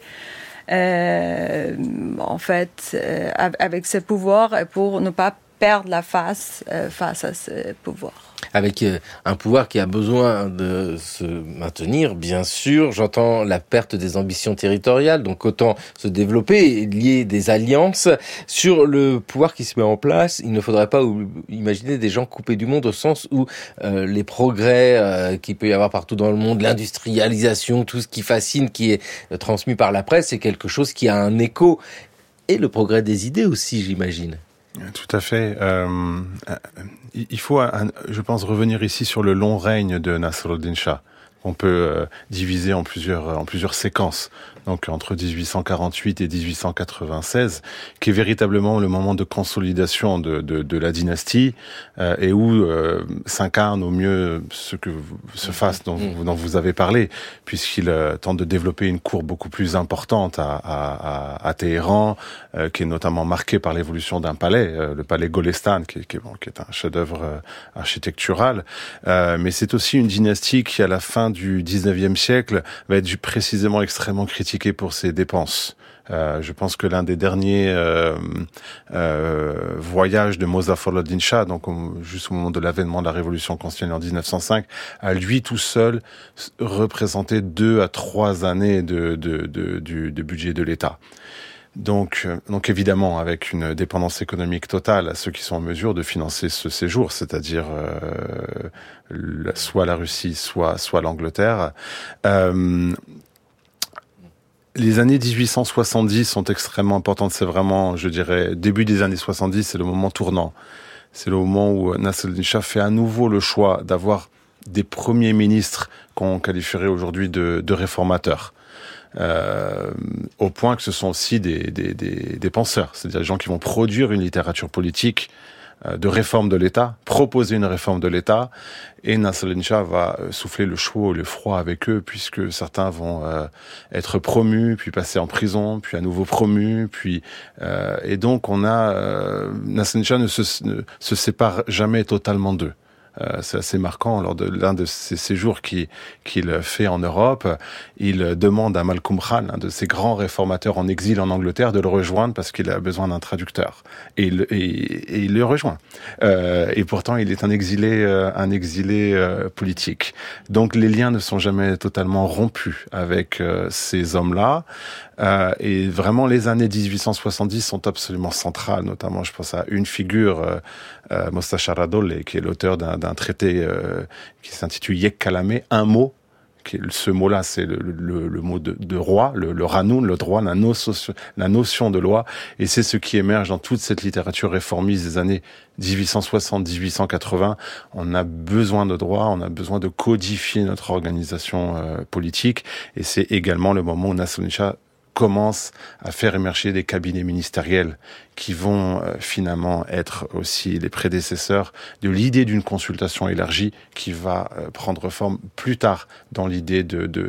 en fait avec ces pouvoirs et pour ne pas perdre la face à ces pouvoirs. Avec un pouvoir qui a besoin de se maintenir, bien sûr. J'entends la perte des ambitions territoriales, donc autant se développer et lier des alliances. Sur le pouvoir qui se met en place, il ne faudrait pas imaginer des gens coupés du monde, au sens où les progrès qu'il peut y avoir partout dans le monde, l'industrialisation, tout ce qui fascine, qui est transmis par la presse, c'est quelque chose qui a un écho. Et le progrès des idées aussi, j'imagine. Tout à fait. Il faut, je pense, revenir ici sur le long règne de Nasreddin Shah. On peut diviser en plusieurs séquences. Donc entre 1848 et 1896, qui est véritablement le moment de consolidation de la dynastie, et où s'incarne au mieux ce faste dont vous avez parlé, puisqu'il tente de développer une cour beaucoup plus importante à Téhéran, qui est notamment marquée par l'évolution d'un palais, le palais Golestan, qui est un chef-d'œuvre architectural. Mais c'est aussi une dynastie qui, à la fin du 19e siècle, va être précisément extrêmement critiquée pour ses dépenses. Je pense que l'un des derniers voyages de Mozaffar al-Din Shah, donc juste au moment de l'avènement de la révolution constitutionnelle en 1905, a lui tout seul représenté 2 à 3 années du budget de l'État. Donc évidemment, avec une dépendance économique totale à ceux qui sont en mesure de financer ce séjour, c'est-à-dire soit la Russie, soit l'Angleterre. Les années 1870 sont extrêmement importantes. C'est vraiment, je dirais, début des années 70, c'est le moment tournant. C'est le moment où Nasser al-Din Shah fait à nouveau le choix d'avoir des premiers ministres qu'on qualifierait aujourd'hui de réformateurs. Au point que ce sont aussi des penseurs, c'est-à-dire des gens qui vont produire une littérature politique de réforme de l'État, proposer une réforme de l'État, et Nasser al-Din Shah va souffler le chaud et le froid avec eux, puisque certains vont être promus, puis passer en prison, puis à nouveau promus, puis et donc on a Nasser al-Din Shah ne se sépare jamais totalement d'eux. C'est assez marquant. Lors de l'un de ces séjours qu'il fait en Europe, il demande à Malcolm Khan, un de ces grands réformateurs en exil en Angleterre, de le rejoindre parce qu'il a besoin d'un traducteur. Et il le rejoint. Et pourtant, il est un exilé politique. Donc, les liens ne sont jamais totalement rompus avec ces hommes-là. Et vraiment, les années 1870 sont absolument centrales. Notamment, je pense à une figure, Mostashar Ad-Dawla, qui est l'auteur d'un traité qui s'intitule Yek Kalameh, un mot. Ce mot-là, c'est le mot de roi, le ranoun, le droit, la notion de loi. Et c'est ce qui émerge dans toute cette littérature réformiste des années 1860-1880. On a besoin de droit, on a besoin de codifier notre organisation politique. Et c'est également le moment où Nasser al-Din Shah commence à faire émerger des cabinets ministériels qui vont finalement être aussi les prédécesseurs de l'idée d'une consultation élargie qui va prendre forme plus tard dans l'idée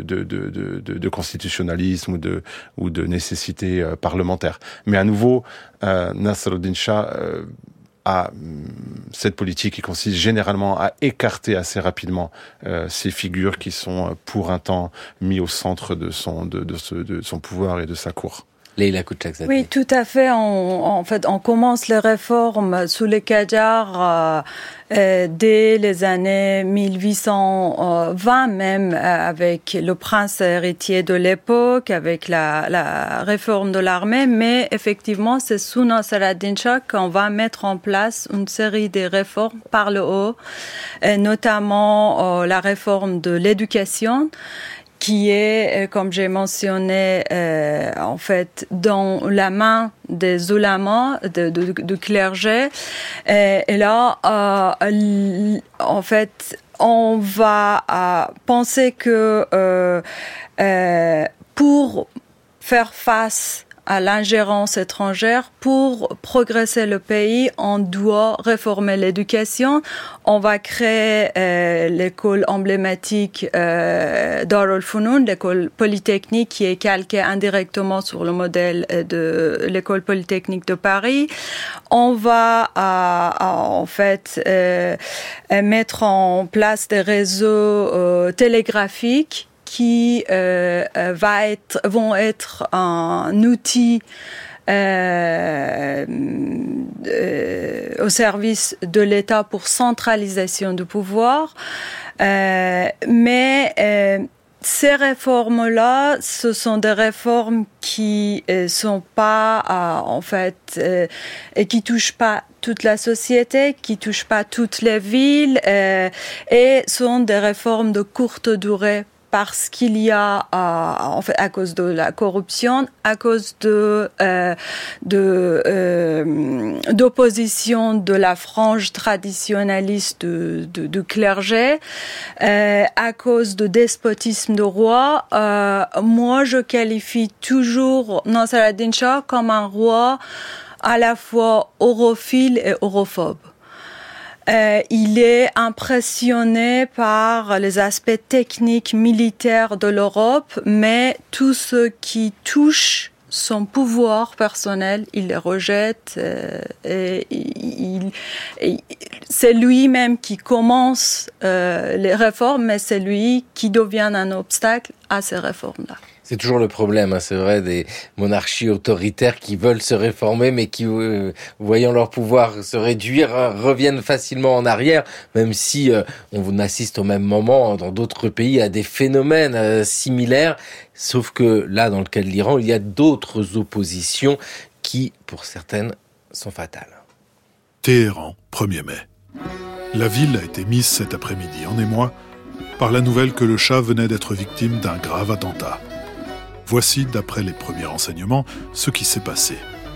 de constitutionnalisme ou de nécessité parlementaire. Mais à nouveau, Nasser al-Din Shah à cette politique qui consiste généralement à écarter assez rapidement ces figures qui sont pour un temps mis au centre de son pouvoir et de sa cour. Leïla Kouchakzadeh. Oui, tout à fait. En fait, on commence les réformes sous les Qajars dès les années 1820 même, avec le prince héritier de l'époque, avec la réforme de l'armée. Mais effectivement, c'est sous Nasser al-Din Shah qu'on va mettre en place une série de réformes par le haut, et notamment la réforme de l'éducation, qui est, comme j'ai mentionné, en fait, dans la main des ulamas, de clergé. Et là, en fait, on va penser que pour faire face à l'ingérence étrangère, pour progresser le pays, on doit réformer l'éducation. On va créer l'école emblématique Dar al-Funun, l'école polytechnique qui est calquée indirectement sur le modèle de l'école polytechnique de Paris. On va en fait mettre en place des réseaux télégraphiques qui vont être un outil au service de l'État pour centralisation du pouvoir. Mais ces réformes-là, ce sont des réformes qui sont pas en fait et qui touchent pas toute la société, qui touchent pas toutes les villes et sont des réformes de courte durée. Parce qu'il y a, en fait, à cause de la corruption, à cause d'opposition de la frange traditionnaliste du clergé, à cause de despotisme de roi. Moi, je qualifie toujours Nasser al-Din Shah comme un roi à la fois europhile et europhobe. Il est impressionné par les aspects techniques militaires de l'Europe, mais tout ce qui touche son pouvoir personnel, il les rejette. Et c'est lui-même qui commence les réformes, mais c'est lui qui devient un obstacle à ces réformes-là. C'est toujours le problème, c'est vrai, des monarchies autoritaires qui veulent se réformer, mais qui, voyant leur pouvoir se réduire, reviennent facilement en arrière, même si on assiste au même moment dans d'autres pays à des phénomènes similaires, sauf que là, dans le cas de l'Iran, il y a d'autres oppositions qui, pour certaines, sont fatales. Téhéran, 1er mai. La ville a été mise cet après-midi en émoi par la nouvelle que le Shah venait d'être victime d'un grave attentat. Voici, d'après les premiers renseignements, ce qui s'est passé.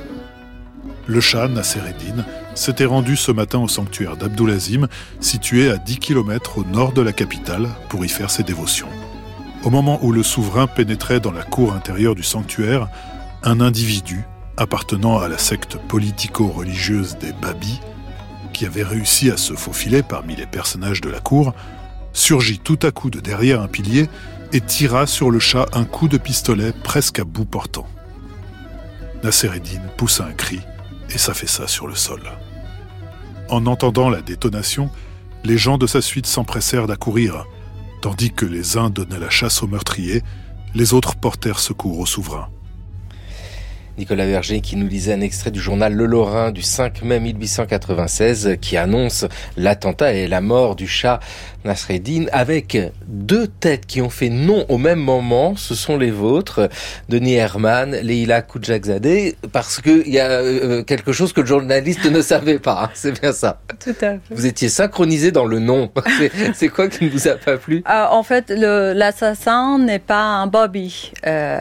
Le Shah Nasser-Eddin s'était rendu ce matin au sanctuaire d'Abdulazim, situé à 10 km au nord de la capitale, pour y faire ses dévotions. Au moment où le souverain pénétrait dans la cour intérieure du sanctuaire, un individu, appartenant à la secte politico-religieuse des Babis, qui avait réussi à se faufiler parmi les personnages de la cour, surgit tout à coup de derrière un pilier et tira sur le Shah un coup de pistolet presque à bout portant. Nasser-Eddin poussa un cri et s'affaissa sur le sol. En entendant la détonation, les gens de sa suite s'empressèrent d'accourir, tandis que les uns donnaient la chasse aux meurtriers, les autres portèrent secours au souverain. Nicolas Verger qui nous lisait un extrait du journal Le Lorrain du 5 mai 1896 qui annonce l'attentat et la mort du Shah Nasreddin avec deux têtes qui ont fait nom au même moment. Ce sont les vôtres, Denis Herman, Leïla Khoudjakzadeh, parce que il y a quelque chose que le journaliste ne savait pas. Hein, c'est bien ça. Tout à fait. Vous étiez synchronisé dans le nom. C'est quoi qui ne vous a pas plu? En fait, l'assassin n'est pas un Bobby.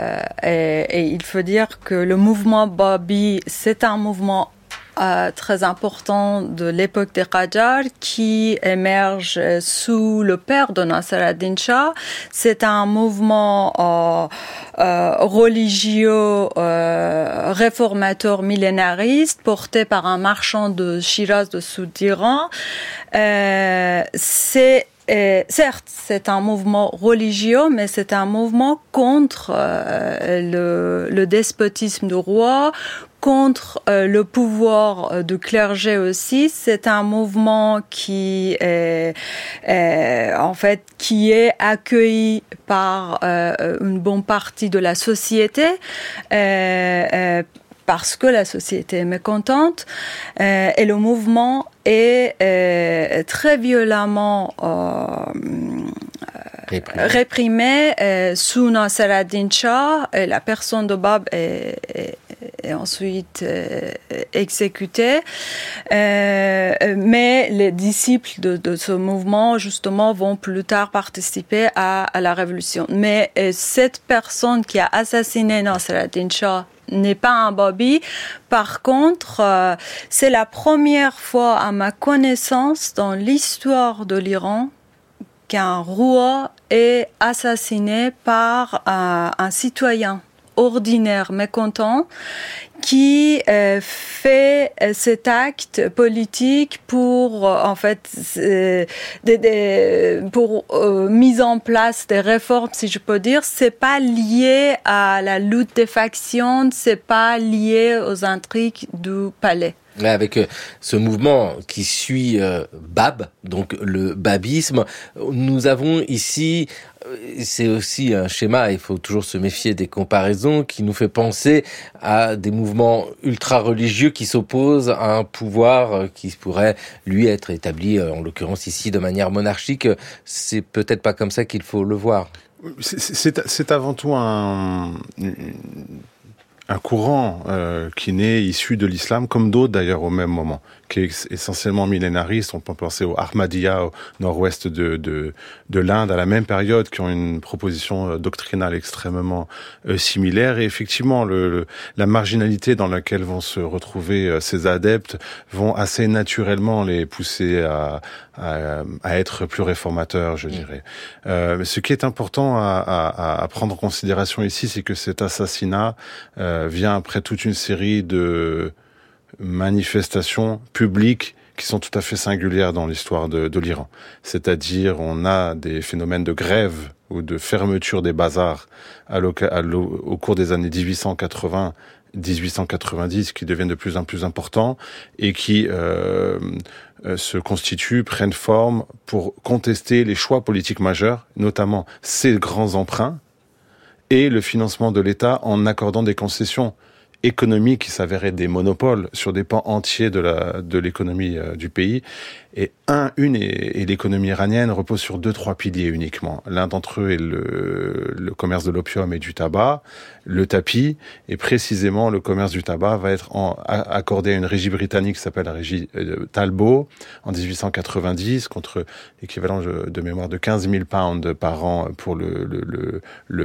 Et il faut dire que le mouvement Bobby, c'est un mouvement très important de l'époque des Qajars qui émerge sous le père de Nasser ad-Din Shah. C'est un mouvement religieux réformateur millénariste porté par un marchand de Shiraz de sud d'Iran. Certes, c'est un mouvement religieux, mais c'est un mouvement contre le despotisme du roi, contre le pouvoir du clergé aussi. C'est un mouvement qui est accueilli par une bonne partie de la société. Parce que la société est mécontente et le mouvement est très violemment réprimé sous Nasser ad-Din Shah. Et la personne de Bab est ensuite exécutée. Mais les disciples de ce mouvement, justement, vont plus tard participer à la révolution. Mais cette personne qui a assassiné Nasser ad-Din Shah n'est pas un Bobby. Par contre, c'est la première fois à ma connaissance dans l'histoire de l'Iran qu'un roi est assassiné par un citoyen ordinaire mécontent qui fait cet acte politique pour mise en place des réformes, si je peux dire. C'est pas lié à la lutte des factions, c'est pas lié aux intrigues du palais. Avec ce mouvement qui suit Bab, donc le babisme, nous avons ici, c'est aussi un schéma, il faut toujours se méfier des comparaisons, qui nous fait penser à des mouvements ultra-religieux qui s'opposent à un pouvoir qui pourrait, lui, être établi, en l'occurrence ici, de manière monarchique. C'est peut-être pas comme ça qu'il faut le voir. C'est avant tout un courant qui naît issu de l'islam, comme d'autres d'ailleurs au même moment, qui est essentiellement millénariste. On peut penser aux Ahmadiyya au nord-ouest de l'Inde à la même période, qui ont une proposition doctrinale extrêmement similaire. Et effectivement, la marginalité dans laquelle vont se retrouver ces adeptes vont assez naturellement les pousser à être plus réformateurs, je dirais. Ce qui est important à prendre en considération ici, c'est que cet assassinat vient après toute une série de manifestations publiques qui sont tout à fait singulières dans l'histoire de l'Iran. C'est-à-dire, on a des phénomènes de grève ou de fermeture des bazars au cours des années 1880-1890 qui deviennent de plus en plus importants et qui se constituent, prennent forme pour contester les choix politiques majeurs, notamment ces grands emprunts et le financement de l'État en accordant des concessions économiques qui s'avéraient des monopoles sur des pans entiers de l'économie du pays. Et l'économie iranienne repose sur 2-3 piliers uniquement. L'un d'entre eux est le commerce de l'opium et du tabac, le tapis, et précisément le commerce du tabac va être accordé à une régie britannique qui s'appelle la régie Talbot en 1890 contre l'équivalent de mémoire de 15 000 pounds par an pour le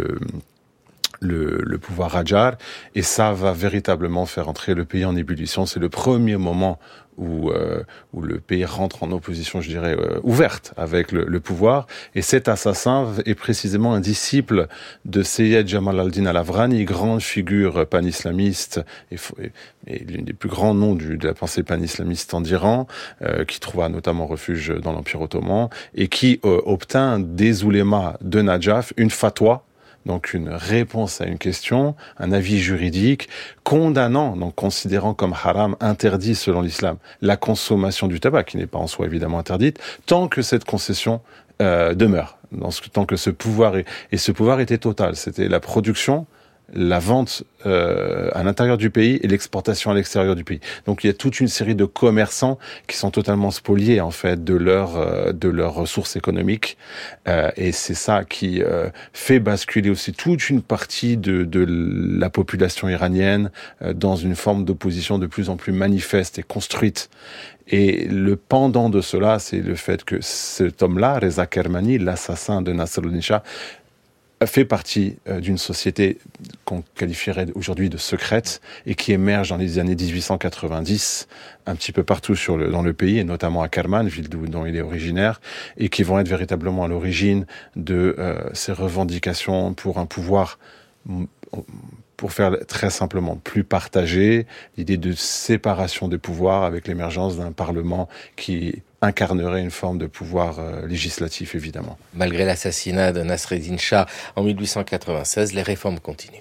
pouvoir Qajar, et ça va véritablement faire entrer le pays en ébullition. C'est le premier moment où le pays rentre en opposition, je dirais, ouverte avec le pouvoir. Et cet assassin est précisément un disciple de Seyyed Jamal al-Din al-Afghani, grande figure pan-islamiste et l'un des plus grands noms de la pensée pan-islamiste en Iran, qui trouva notamment refuge dans l'Empire ottoman, et qui obtint des oulémas de Najaf une fatwa, donc une réponse à une question, un avis juridique, condamnant, donc considérant comme haram, interdit selon l'islam, la consommation du tabac, qui n'est pas en soi évidemment interdite, tant que cette concession demeure, tant que ce pouvoir ce pouvoir était total. C'était la production, la vente à l'intérieur du pays et l'exportation à l'extérieur du pays. Donc il y a toute une série de commerçants qui sont totalement spoliés en fait de leurs ressources économiques, et c'est ça qui fait basculer aussi toute une partie de la population iranienne dans une forme d'opposition de plus en plus manifeste et construite. Et le pendant de cela, c'est le fait que cet homme-là, Reza Kermani, l'assassin de Nasruddin Shah, fait partie d'une société qu'on qualifierait aujourd'hui de secrète et qui émerge dans les années 1890 un petit peu partout dans le pays, et notamment à Kerman, ville dont il est originaire, et qui vont être véritablement à l'origine de ces revendications pour un pouvoir, pour faire très simplement plus partagé, l'idée de séparation des pouvoirs avec l'émergence d'un parlement qui incarnerait une forme de pouvoir législatif, évidemment. Malgré l'assassinat de Nasreddin Shah en 1896, les réformes continuent.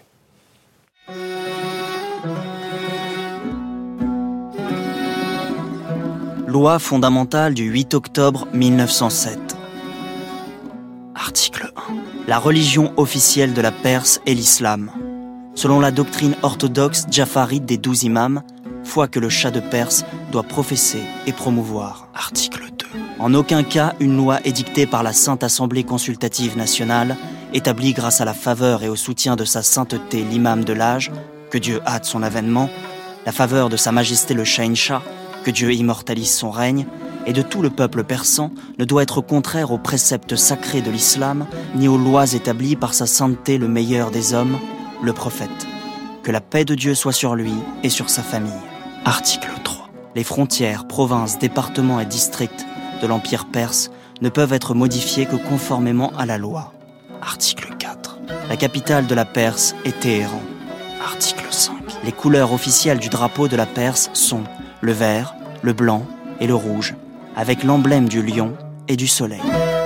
Loi fondamentale du 8 octobre 1907. Article 1. La religion officielle de la Perse est l'islam. Selon la doctrine orthodoxe jafarite des 12 imams, foi que le Shah de Perse doit professer et promouvoir. Article 2. En aucun cas, une loi édictée par la Sainte Assemblée consultative nationale, établie grâce à la faveur et au soutien de sa sainteté l'imam de l'âge, que Dieu hâte son avènement, la faveur de sa majesté le Shahin-Shah, que Dieu immortalise son règne, et de tout le peuple persan, ne doit être contraire aux préceptes sacrés de l'islam, ni aux lois établies par sa sainteté le meilleur des hommes, le prophète. Que la paix de Dieu soit sur lui et sur sa famille. Article 3. Les frontières, provinces, départements et districts de l'Empire perse ne peuvent être modifiées que conformément à la loi. Article 4. La capitale de la Perse est Téhéran. Article 5. Les couleurs officielles du drapeau de la Perse sont le vert, le blanc et le rouge, avec l'emblème du lion et du soleil.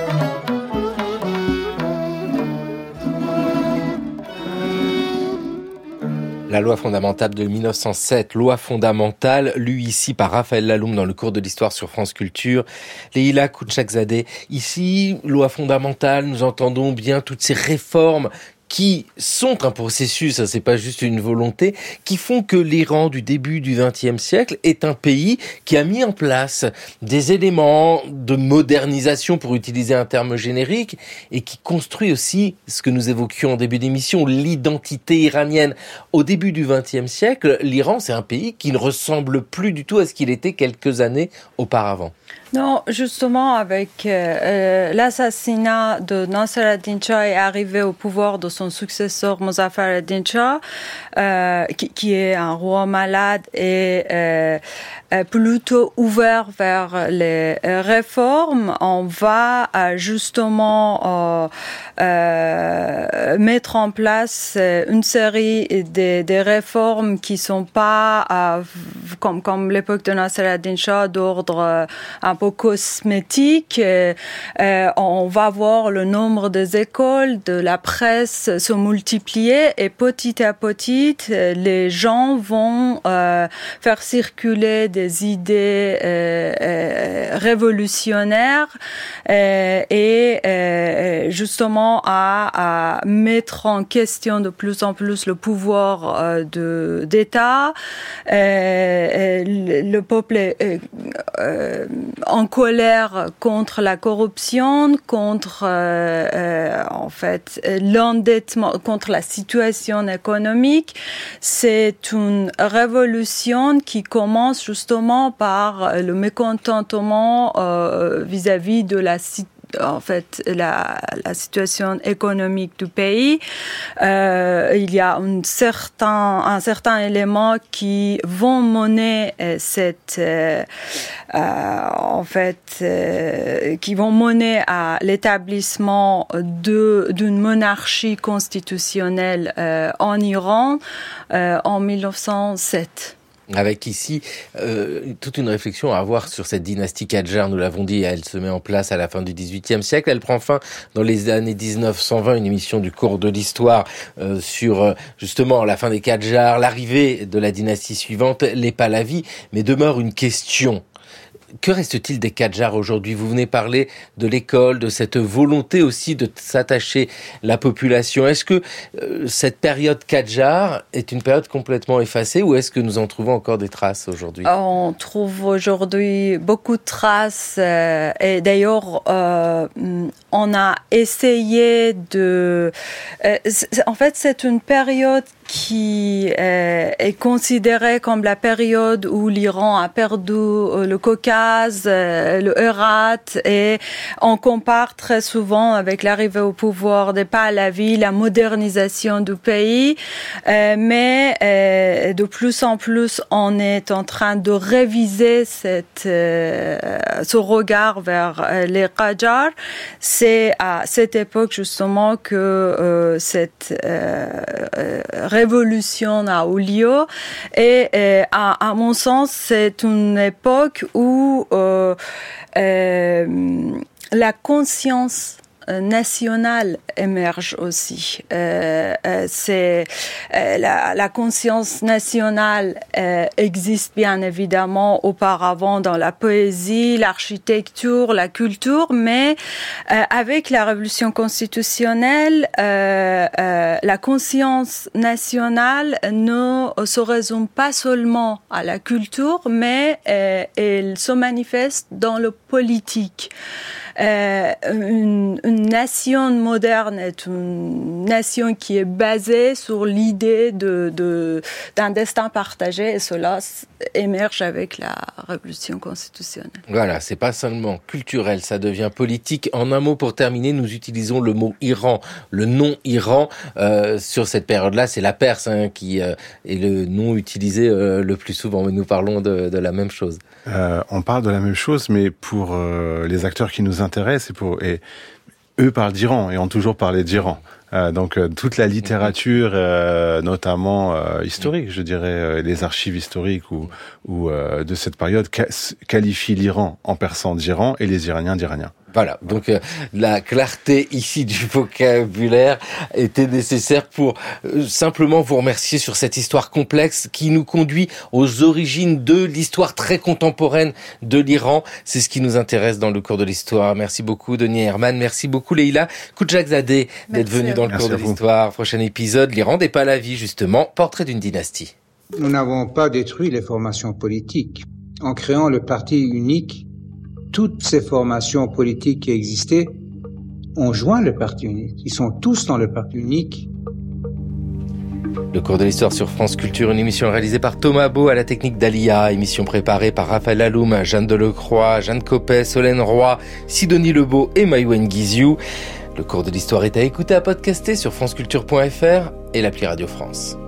La loi fondamentale de 1907, loi fondamentale, lue ici par Raphaël Laloum dans le cours de l'histoire sur France Culture. Leïla Koutchakzadeh, ici, loi fondamentale, nous entendons bien toutes ces réformes qui sont un processus, ça c'est pas juste une volonté, qui font que l'Iran du début du XXe siècle est un pays qui a mis en place des éléments de modernisation, pour utiliser un terme générique, et qui construit aussi ce que nous évoquions en début d'émission, l'identité iranienne. Au début du XXe siècle, l'Iran c'est un pays qui ne ressemble plus du tout à ce qu'il était quelques années auparavant. Non, justement, avec l'assassinat de Nasser ad-Din Shah et arrivé au pouvoir de son successeur Mozaffar ad-Din Shah, qui est un roi malade et plutôt ouvert vers les réformes, on va justement mettre en place une série de réformes qui sont pas comme l'époque de Nasser ad-Din Shah d'ordre un peu cosmétique. On va voir le nombre des écoles, de la presse se multiplier et petit à petit, les gens vont faire circuler des idées révolutionnaires et justement à mettre en question de plus en plus le pouvoir d'État. Le peuple est en colère contre la corruption, contre en fait l'endettement, contre la situation économique. C'est une révolution qui commence justement par le mécontentement vis-à-vis de la situation économique du pays. Il y a un certain élément qui vont mener qui vont mener à l'établissement d'une monarchie constitutionnelle en Iran en 1907. Avec ici toute une réflexion à avoir sur cette dynastie Kadjar, nous l'avons dit, elle se met en place à la fin du XVIIIe siècle, elle prend fin dans les années 1920, une émission du cours de l'histoire sur justement la fin des Kadjar, l'arrivée de la dynastie suivante, les Pahlavis, mais demeure une question. Que reste-t-il des Kadjars aujourd'hui ? Vous venez parler de l'école, de cette volonté aussi de s'attacher la population. Est-ce que cette période Kadjar est une période complètement effacée ou est-ce que nous en trouvons encore des traces aujourd'hui ? On trouve aujourd'hui beaucoup de traces et d'ailleurs on a essayé de... en fait, c'est une période qui est considérée comme la période où l'Iran a perdu le Caucase, le Herat, et on compare très souvent avec l'arrivée au pouvoir des Pahlavis, la modernisation du pays, mais de plus en plus on est en train de réviser ce regard vers les Kadjars. C'est à cette époque justement que cette révolution a eu lieu et à mon sens c'est une époque où la conscience nationale émerge aussi. C'est la conscience nationale existe bien évidemment auparavant dans la poésie, l'architecture, la culture, mais avec la révolution constitutionnelle, la conscience nationale ne se résume pas seulement à la culture, mais elle se manifeste dans le politique. Une nation moderne est une nation qui est basée sur l'idée d'un destin partagé et cela émerge avec la révolution constitutionnelle. Voilà, c'est pas seulement culturel, ça devient politique. En un mot pour terminer, nous utilisons le mot Iran, le nom Iran. Sur cette période-là, c'est la Perse qui est le nom utilisé le plus souvent, mais nous parlons de la même chose. On parle de la même chose, mais pour les acteurs qui nous intéressent, et eux parlent d'Iran et ont toujours parlé d'Iran. Donc toute la littérature, notamment historique, je dirais, les archives historiques ou de cette période qualifient l'Iran en persan d'Iran et les Iraniens d'Iraniens. Voilà, donc la clarté ici du vocabulaire était nécessaire pour simplement vous remercier sur cette histoire complexe qui nous conduit aux origines de l'histoire très contemporaine de l'Iran. C'est ce qui nous intéresse dans le cours de l'histoire. Merci beaucoup Denis Herman, merci beaucoup Leïla Kouchakzadeh d'être venue dans le cours de l'histoire. Prochain épisode, l'Iran des Pahlavis justement, portrait d'une dynastie. Nous n'avons pas détruit les formations politiques. En créant le parti unique, toutes ces formations politiques qui existaient ont joint le parti unique. Ils sont tous dans le parti unique. Le cours de l'histoire sur France Culture, une émission réalisée par Thomas Beau à la technique d'Alia, émission préparée par Raphaël Alloum, Jeanne Delecroix, Jeanne Copet, Solène Roy, Sidonie Lebeau et Maïwen Guizou. Le cours de l'histoire est à écouter, à podcaster sur franceculture.fr et l'appli Radio France.